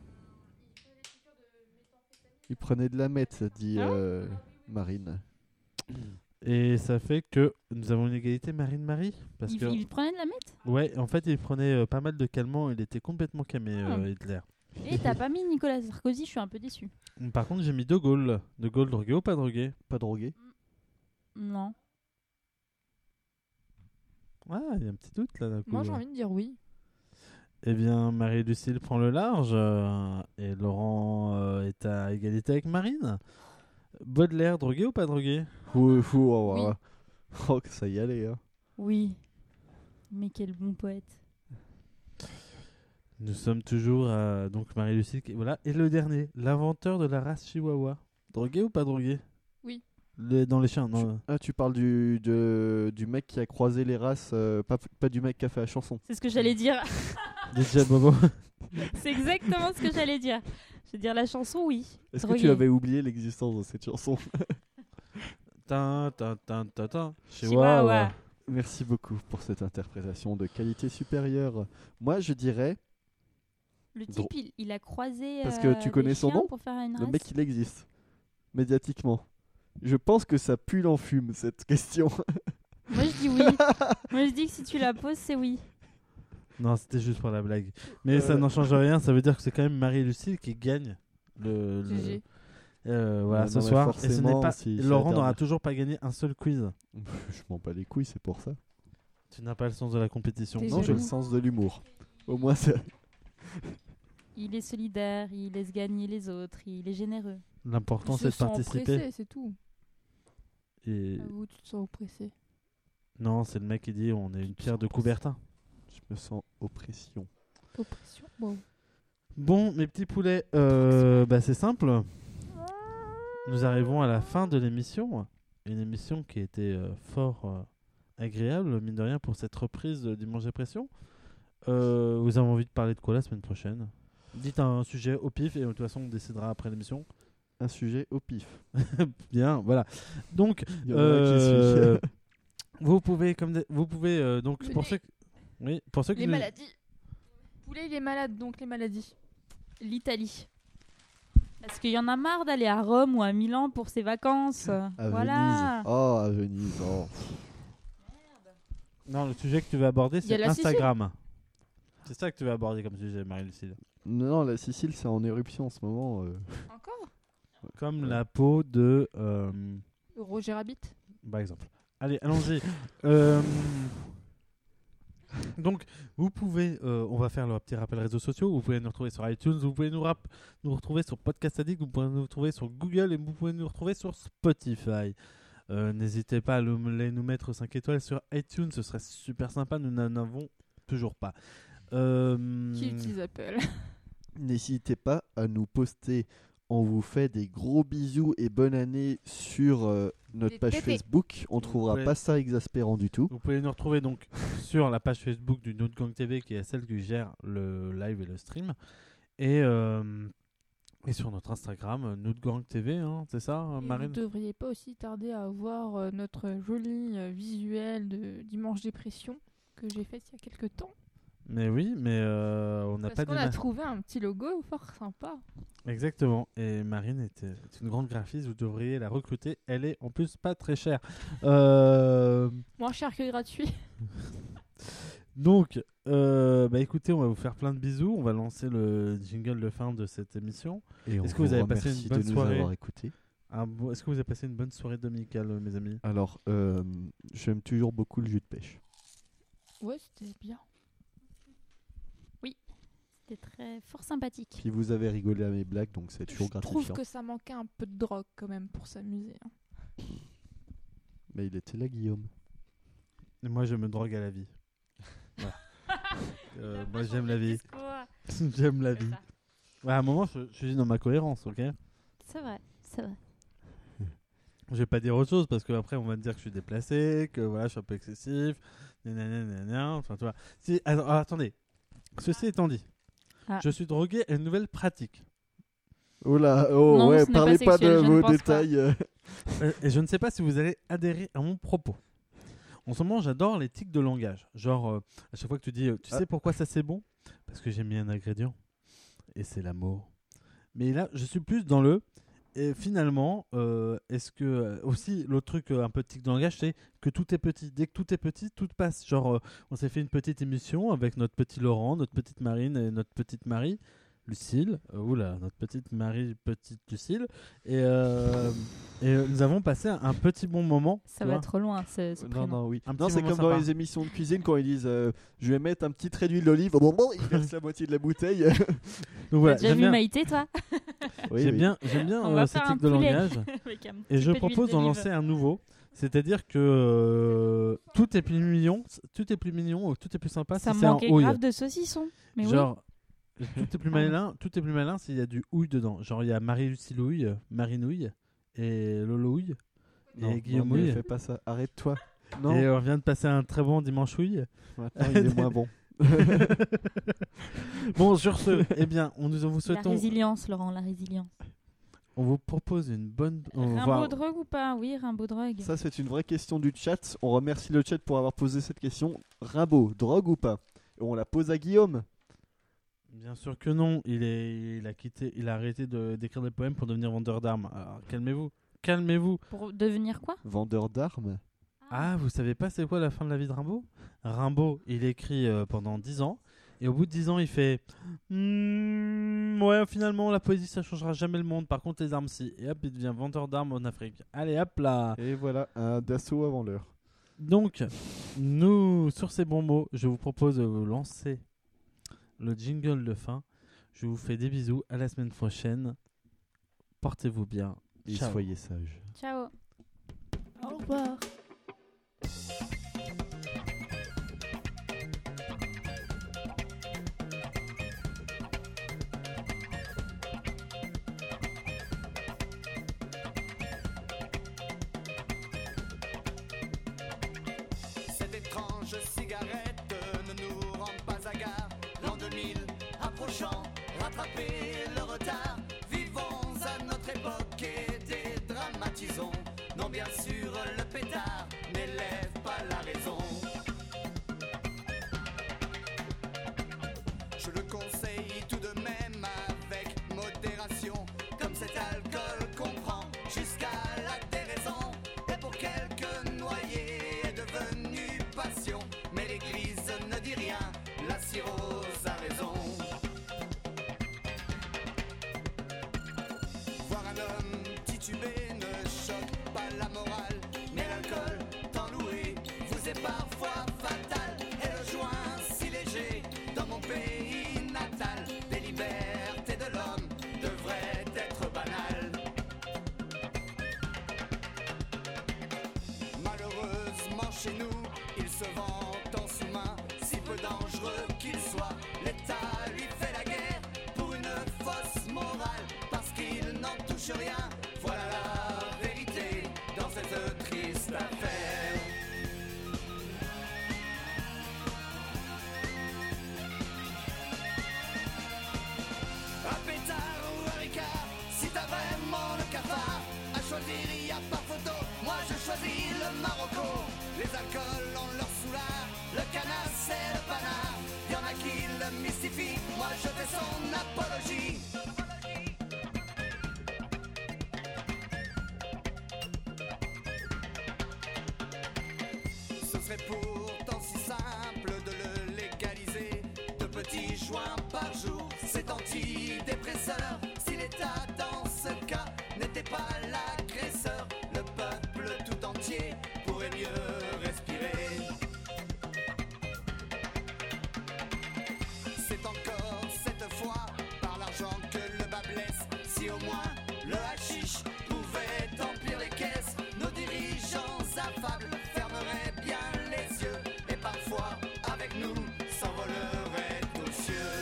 Il prenait de la meth, dit Ah. euh, Marine. Et ça fait que nous avons une égalité Marine-Marie. Parce Il, que, il prenait de la meth. ouais, en fait, il prenait euh, pas mal de calmants. Il était complètement camé, Ah. euh, Hitler. Et t'as pas mis Nicolas Sarkozy, je suis un peu déçue. Par contre, j'ai mis De Gaulle. De Gaulle, drogué ou pas drogué? Pas drogué. Non. Ah, il y a un petit doute là d'un coup. Moi, j'ai envie de dire oui. Eh bien, Marie-Lucille prend le large euh, et Laurent euh, est à égalité avec Marine. Baudelaire, drogué ou pas drogué? Fou, fou, oh, Oui. oh, oh, que ça y allait. Hein. Oui. Mais quel bon poète. Nous sommes toujours à donc Marie-Lucille. qui- Voilà. Et le dernier, l'inventeur de la race Chihuahua. Drogué ou pas drogué? Oui. Le- dans les chiens, non. Ah, tu parles du, de, du mec qui a croisé les races, euh, pas, pas du mec qui a fait la chanson. C'est ce que j'allais dire. D J Bobo. C'est exactement ce que j'allais dire. Je veux dire la chanson, oui. Est-ce que Drogué. tu avais oublié l'existence de cette chanson? Tin, tin, tin, tin, tin. Chihuahua. Chihuahua. Merci beaucoup pour cette interprétation de qualité supérieure. Moi, je dirais, Le type, Dro- il, il a croisé. Parce euh, que tu des connais son chiens nom pour faire une le race. mec, il existe. Médiatiquement. Je pense que ça pue l'enfume, cette question. Moi, je dis oui. Moi, je dis que si tu la poses, c'est oui. Non, c'était juste pour la blague. Mais Euh. ça n'en change rien. Ça veut dire que c'est quand même Marie-Lucille qui gagne le. le- G G. Euh, voilà, Ouais, ce non, mais soir. Et ce n'est forcément, pas. si- et si Laurent la n'aura dernière- toujours pas gagné un seul quiz. Je m'en bats les couilles, c'est pour ça. Tu n'as pas le sens de la compétition. T'es Non, j'ai jaloux. le sens de l'humour. Au moins, c'est... Il est solidaire, il laisse gagner les autres, il est généreux. L'important, Tu c'est te de sens participer. oppressé, c'est tout. Et Avoue, tu te sens oppressé. non, c'est le mec qui dit on est une pierre de sens Coubertin. Je me sens oppression. Oppression. Wow. Bon, mes petits poulets, euh, bah, c'est simple. Nous arrivons à la fin de l'émission. Une émission qui a été euh, fort euh, agréable, mine de rien, pour cette reprise de Dimanche Dépression. Euh, vous avez envie de parler de quoi la semaine prochaine? Dites un sujet au pif et de toute façon on décidera après l'émission. Un sujet au pif. Bien, voilà. Donc, Il y en a un qui euh, suit. vous pouvez, comme de- vous pouvez euh, donc Le pour nez. ceux, qui- oui, pour ceux qui Les nous- maladies. Poulet, il est malade, donc les maladies. L'Italie. Parce qu'il y en a marre d'aller à Rome ou à Milan pour ses vacances. À voilà. Venise. Oh, à Venise. Oh. Non, le sujet que tu veux aborder, Il y a c'est la Sicile. Instagram. C'est ça que tu veux aborder comme sujet, Marie-Lucille. Non, non, la Sicile, c'est en éruption en ce moment. euh. Encore Comme la peau de, euh, Roger Rabbit. par exemple. Allez, allons-y. Euh, Donc, vous pouvez, euh, on va faire le petit rappel réseaux sociaux. Vous pouvez nous retrouver sur iTunes, vous pouvez nous, rap- nous retrouver sur Podcast Addict, vous pouvez nous retrouver sur Google et vous pouvez nous retrouver sur Spotify. Euh, N'hésitez pas à nous, les- nous mettre cinq étoiles sur iTunes, ce serait super sympa. Nous n'en avons toujours pas. Euh, Qui utilise Apple? N'hésitez pas à nous poster On vous fait des gros bisous et bonne année sur euh, notre Des page tétés. Facebook. On trouvera Ouais. pas ça exaspérant du tout. Vous pouvez nous retrouver donc sur la page Facebook du Note Gang T V qui est celle qui gère le live et le stream. Et, euh, et sur notre Instagram, Note Gang T V, hein, c'est ça, Et vous Marine? ne devriez pas aussi tarder à voir euh, notre joli euh, visuel de Dimanche Dépression que j'ai fait il y a quelques temps. Mais oui, mais euh, on n'a Parce pas qu'on a d'image. trouvé un petit logo fort sympa. Exactement. Et Marine est, est une grande graphiste, vous devriez la recruter. Elle est en plus pas très chère. Euh, Moins cher que gratuit. donc, euh, bah écoutez, on va vous faire plein de bisous. On va lancer le jingle de fin de cette émission. Et on Est-ce que vous avez passé remercie une bonne de nous soirée avoir écoutés. Un bo- Est-ce que vous avez passé une bonne soirée dominicale, mes amis? Alors, euh, j'aime toujours beaucoup le jus de pêche. Ouais, c'était bien. C'était très fort sympathique. Puis vous avez rigolé à mes blagues, donc c'est toujours Je trouve gratifiant. que ça manquait un peu de drogue quand même pour s'amuser. hein. Mais il était là, Guillaume. Et moi, je me drogue à la vie. Voilà. Euh, moi, j'aime la vie. J'aime la vie. Ouais, à un moment, je, je suis dans ma cohérence, ok? C'est vrai, c'est vrai. Je vais pas dire autre chose parce que après on va me dire que je suis déplacé, que voilà, je suis un peu excessif. Nanana, nanana, enfin, tu vois. Si, alors, alors, attendez. Ceci étant dit, Ah. je suis drogué à une nouvelle pratique. Oh là, oh Non, ouais, ce n'est pas parlez pas, sexuel, de je ne vos pense détails. euh. Euh, et je ne sais pas si vous allez adhérer à mon propos. En ce moment, j'adore les tics de langage. Genre, euh, à chaque fois que tu dis, euh, tu Ah. sais pourquoi ça c'est bon? Parce que j'ai mis un ingrédient. Et c'est l'amour. Mais là, je suis plus dans le. Et finalement, euh, est-ce que. euh, aussi, l'autre truc, euh, un peu de tic de langage, c'est que tout est petit. Dès que tout est petit, tout passe. Genre, euh, on s'est fait une petite émission avec notre petit Laurent, notre petite Marine et notre petite Marie. Lucille, euh, oula, notre petite Marie, petite Lucille, et, euh, et euh, nous avons passé un, un petit bon moment. Ça tu va vois. trop loin, ce, ce Non, prénom. non, oui. Un Non, petit c'est moment comme dans sympa. les émissions de cuisine quand ils disent euh, je vais mettre un petit trait d'huile d'olive. Bon, bon, ils versent la moitié de la bouteille. Donc voilà, T'as déjà j'aime vu bien, Maïté, toi Oui, j'aime oui. bien, j'aime bien On euh, va ces faire un tics de poulet. langage, Avec un et petit je peu d'huile propose d'en d'olive. lancer un nouveau. C'est-à-dire que euh, tout est plus mignon, tout est plus mignon, ou tout est plus sympa Ça si me c'est en manquait houille. grave de saucisson. Mais oui. Genre, tout est plus Pardon. malin, tout est plus malin s'il y a du houille dedans. Genre, il y a Marie-Lucie Houille, Marinouille et Lolo Houille. Non, et Guillaume non, ne Houille. fais pas ça. Arrête-toi. Non, Et on vient de passer un très bon dimanche houille. maintenant il est moins bon. Bon, sur ce, eh bien, on nous vous La souhaitons, résilience, Laurent, la résilience. on vous propose une bonne. On va- Rimbaud drogue ou pas? Oui, Rimbaud drogue. Ça, c'est une vraie question du chat. On remercie le chat pour avoir posé cette question. Rimbaud, drogue ou pas? Et on la pose à Guillaume. Bien sûr que non. Il est, il a quitté, il a arrêté de d'écrire des poèmes pour devenir vendeur d'armes. Alors calmez-vous, calmez-vous. Pour devenir quoi? Vendeur d'armes. Ah, vous savez pas c'est quoi la fin de la vie de Rimbaud? Rimbaud, il écrit euh, pendant dix ans. Et au bout de dix ans, il fait Hmm, ouais, finalement, la poésie, ça changera jamais le monde. Par contre, les armes, si. Et hop, il devient vendeur d'armes en Afrique. Allez, hop là. Et voilà, un Dassault avant l'heure. Donc, nous, sur ces bons mots, je vous propose de vous lancer le jingle de fin. Je vous fais des bisous. À la semaine prochaine. Portez-vous bien. Et Ciao. soyez sages. Ciao. Au revoir. Cette étrange cigarette ne nous rend pas à gare. L'an deux mille approchant, rattraper le retard. Vivons à notre époque et dédramatisons. Non, bien sûr, le pétard n'élève pas la raison. Je le conseille tout de même avec modération. Comme cet alcool qu'on prend jusqu'à la déraison. Et pour quelques noyés est devenu passion. Mais l'église ne dit rien, la cirrhose a raison. Voir un homme titubé ne choque pas la morale. Mais l'alcool, tant loué, vous est parfois fatal. Et le joint si léger, dans mon pays natal, des libertés de l'homme devraient être banales. Malheureusement chez nous, il se vend en sous-main, si peu dangereux qu'il soit. L'État lui fait la guerre pour une fausse morale, parce qu'il n'en L'alcool on leur soulard, le canard c'est le panard. Y'en a qui le mystifient, moi je fais son apologie. Ce serait pourtant si simple de le légaliser. Deux petits joints par jour, c'est antidépresseur. Si l'État dans ce cas n'était pas l'agresseur, le peuple tout entier pourrait mieux respirer. C'est encore cette fois par l'argent que le bas blesse. Si au moins le hashish pouvait emplir les caisses, nos dirigeants affables fermeraient bien les yeux et parfois avec nous s'envoleraient aux cieux.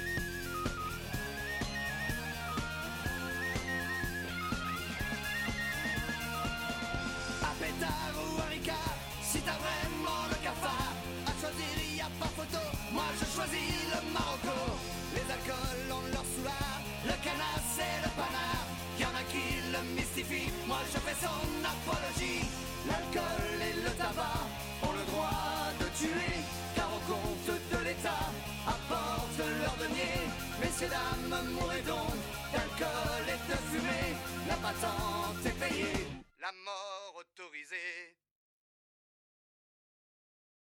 Un pétard ou un ricard, si t'as vraiment le cafard, à choisir y a pas photo, moi je choisis le Marocco. Les alcools on leur soulard, le canard c'est le panard. Y'en a qui le mystifient, moi je fais son apologie. L'alcool et le tabac ont le droit de tuer, car au compte de l'État apportent leur denier. Messieurs dames, mourrez donc d'alcool et de fumée, la patente est payée, la mort autorisée.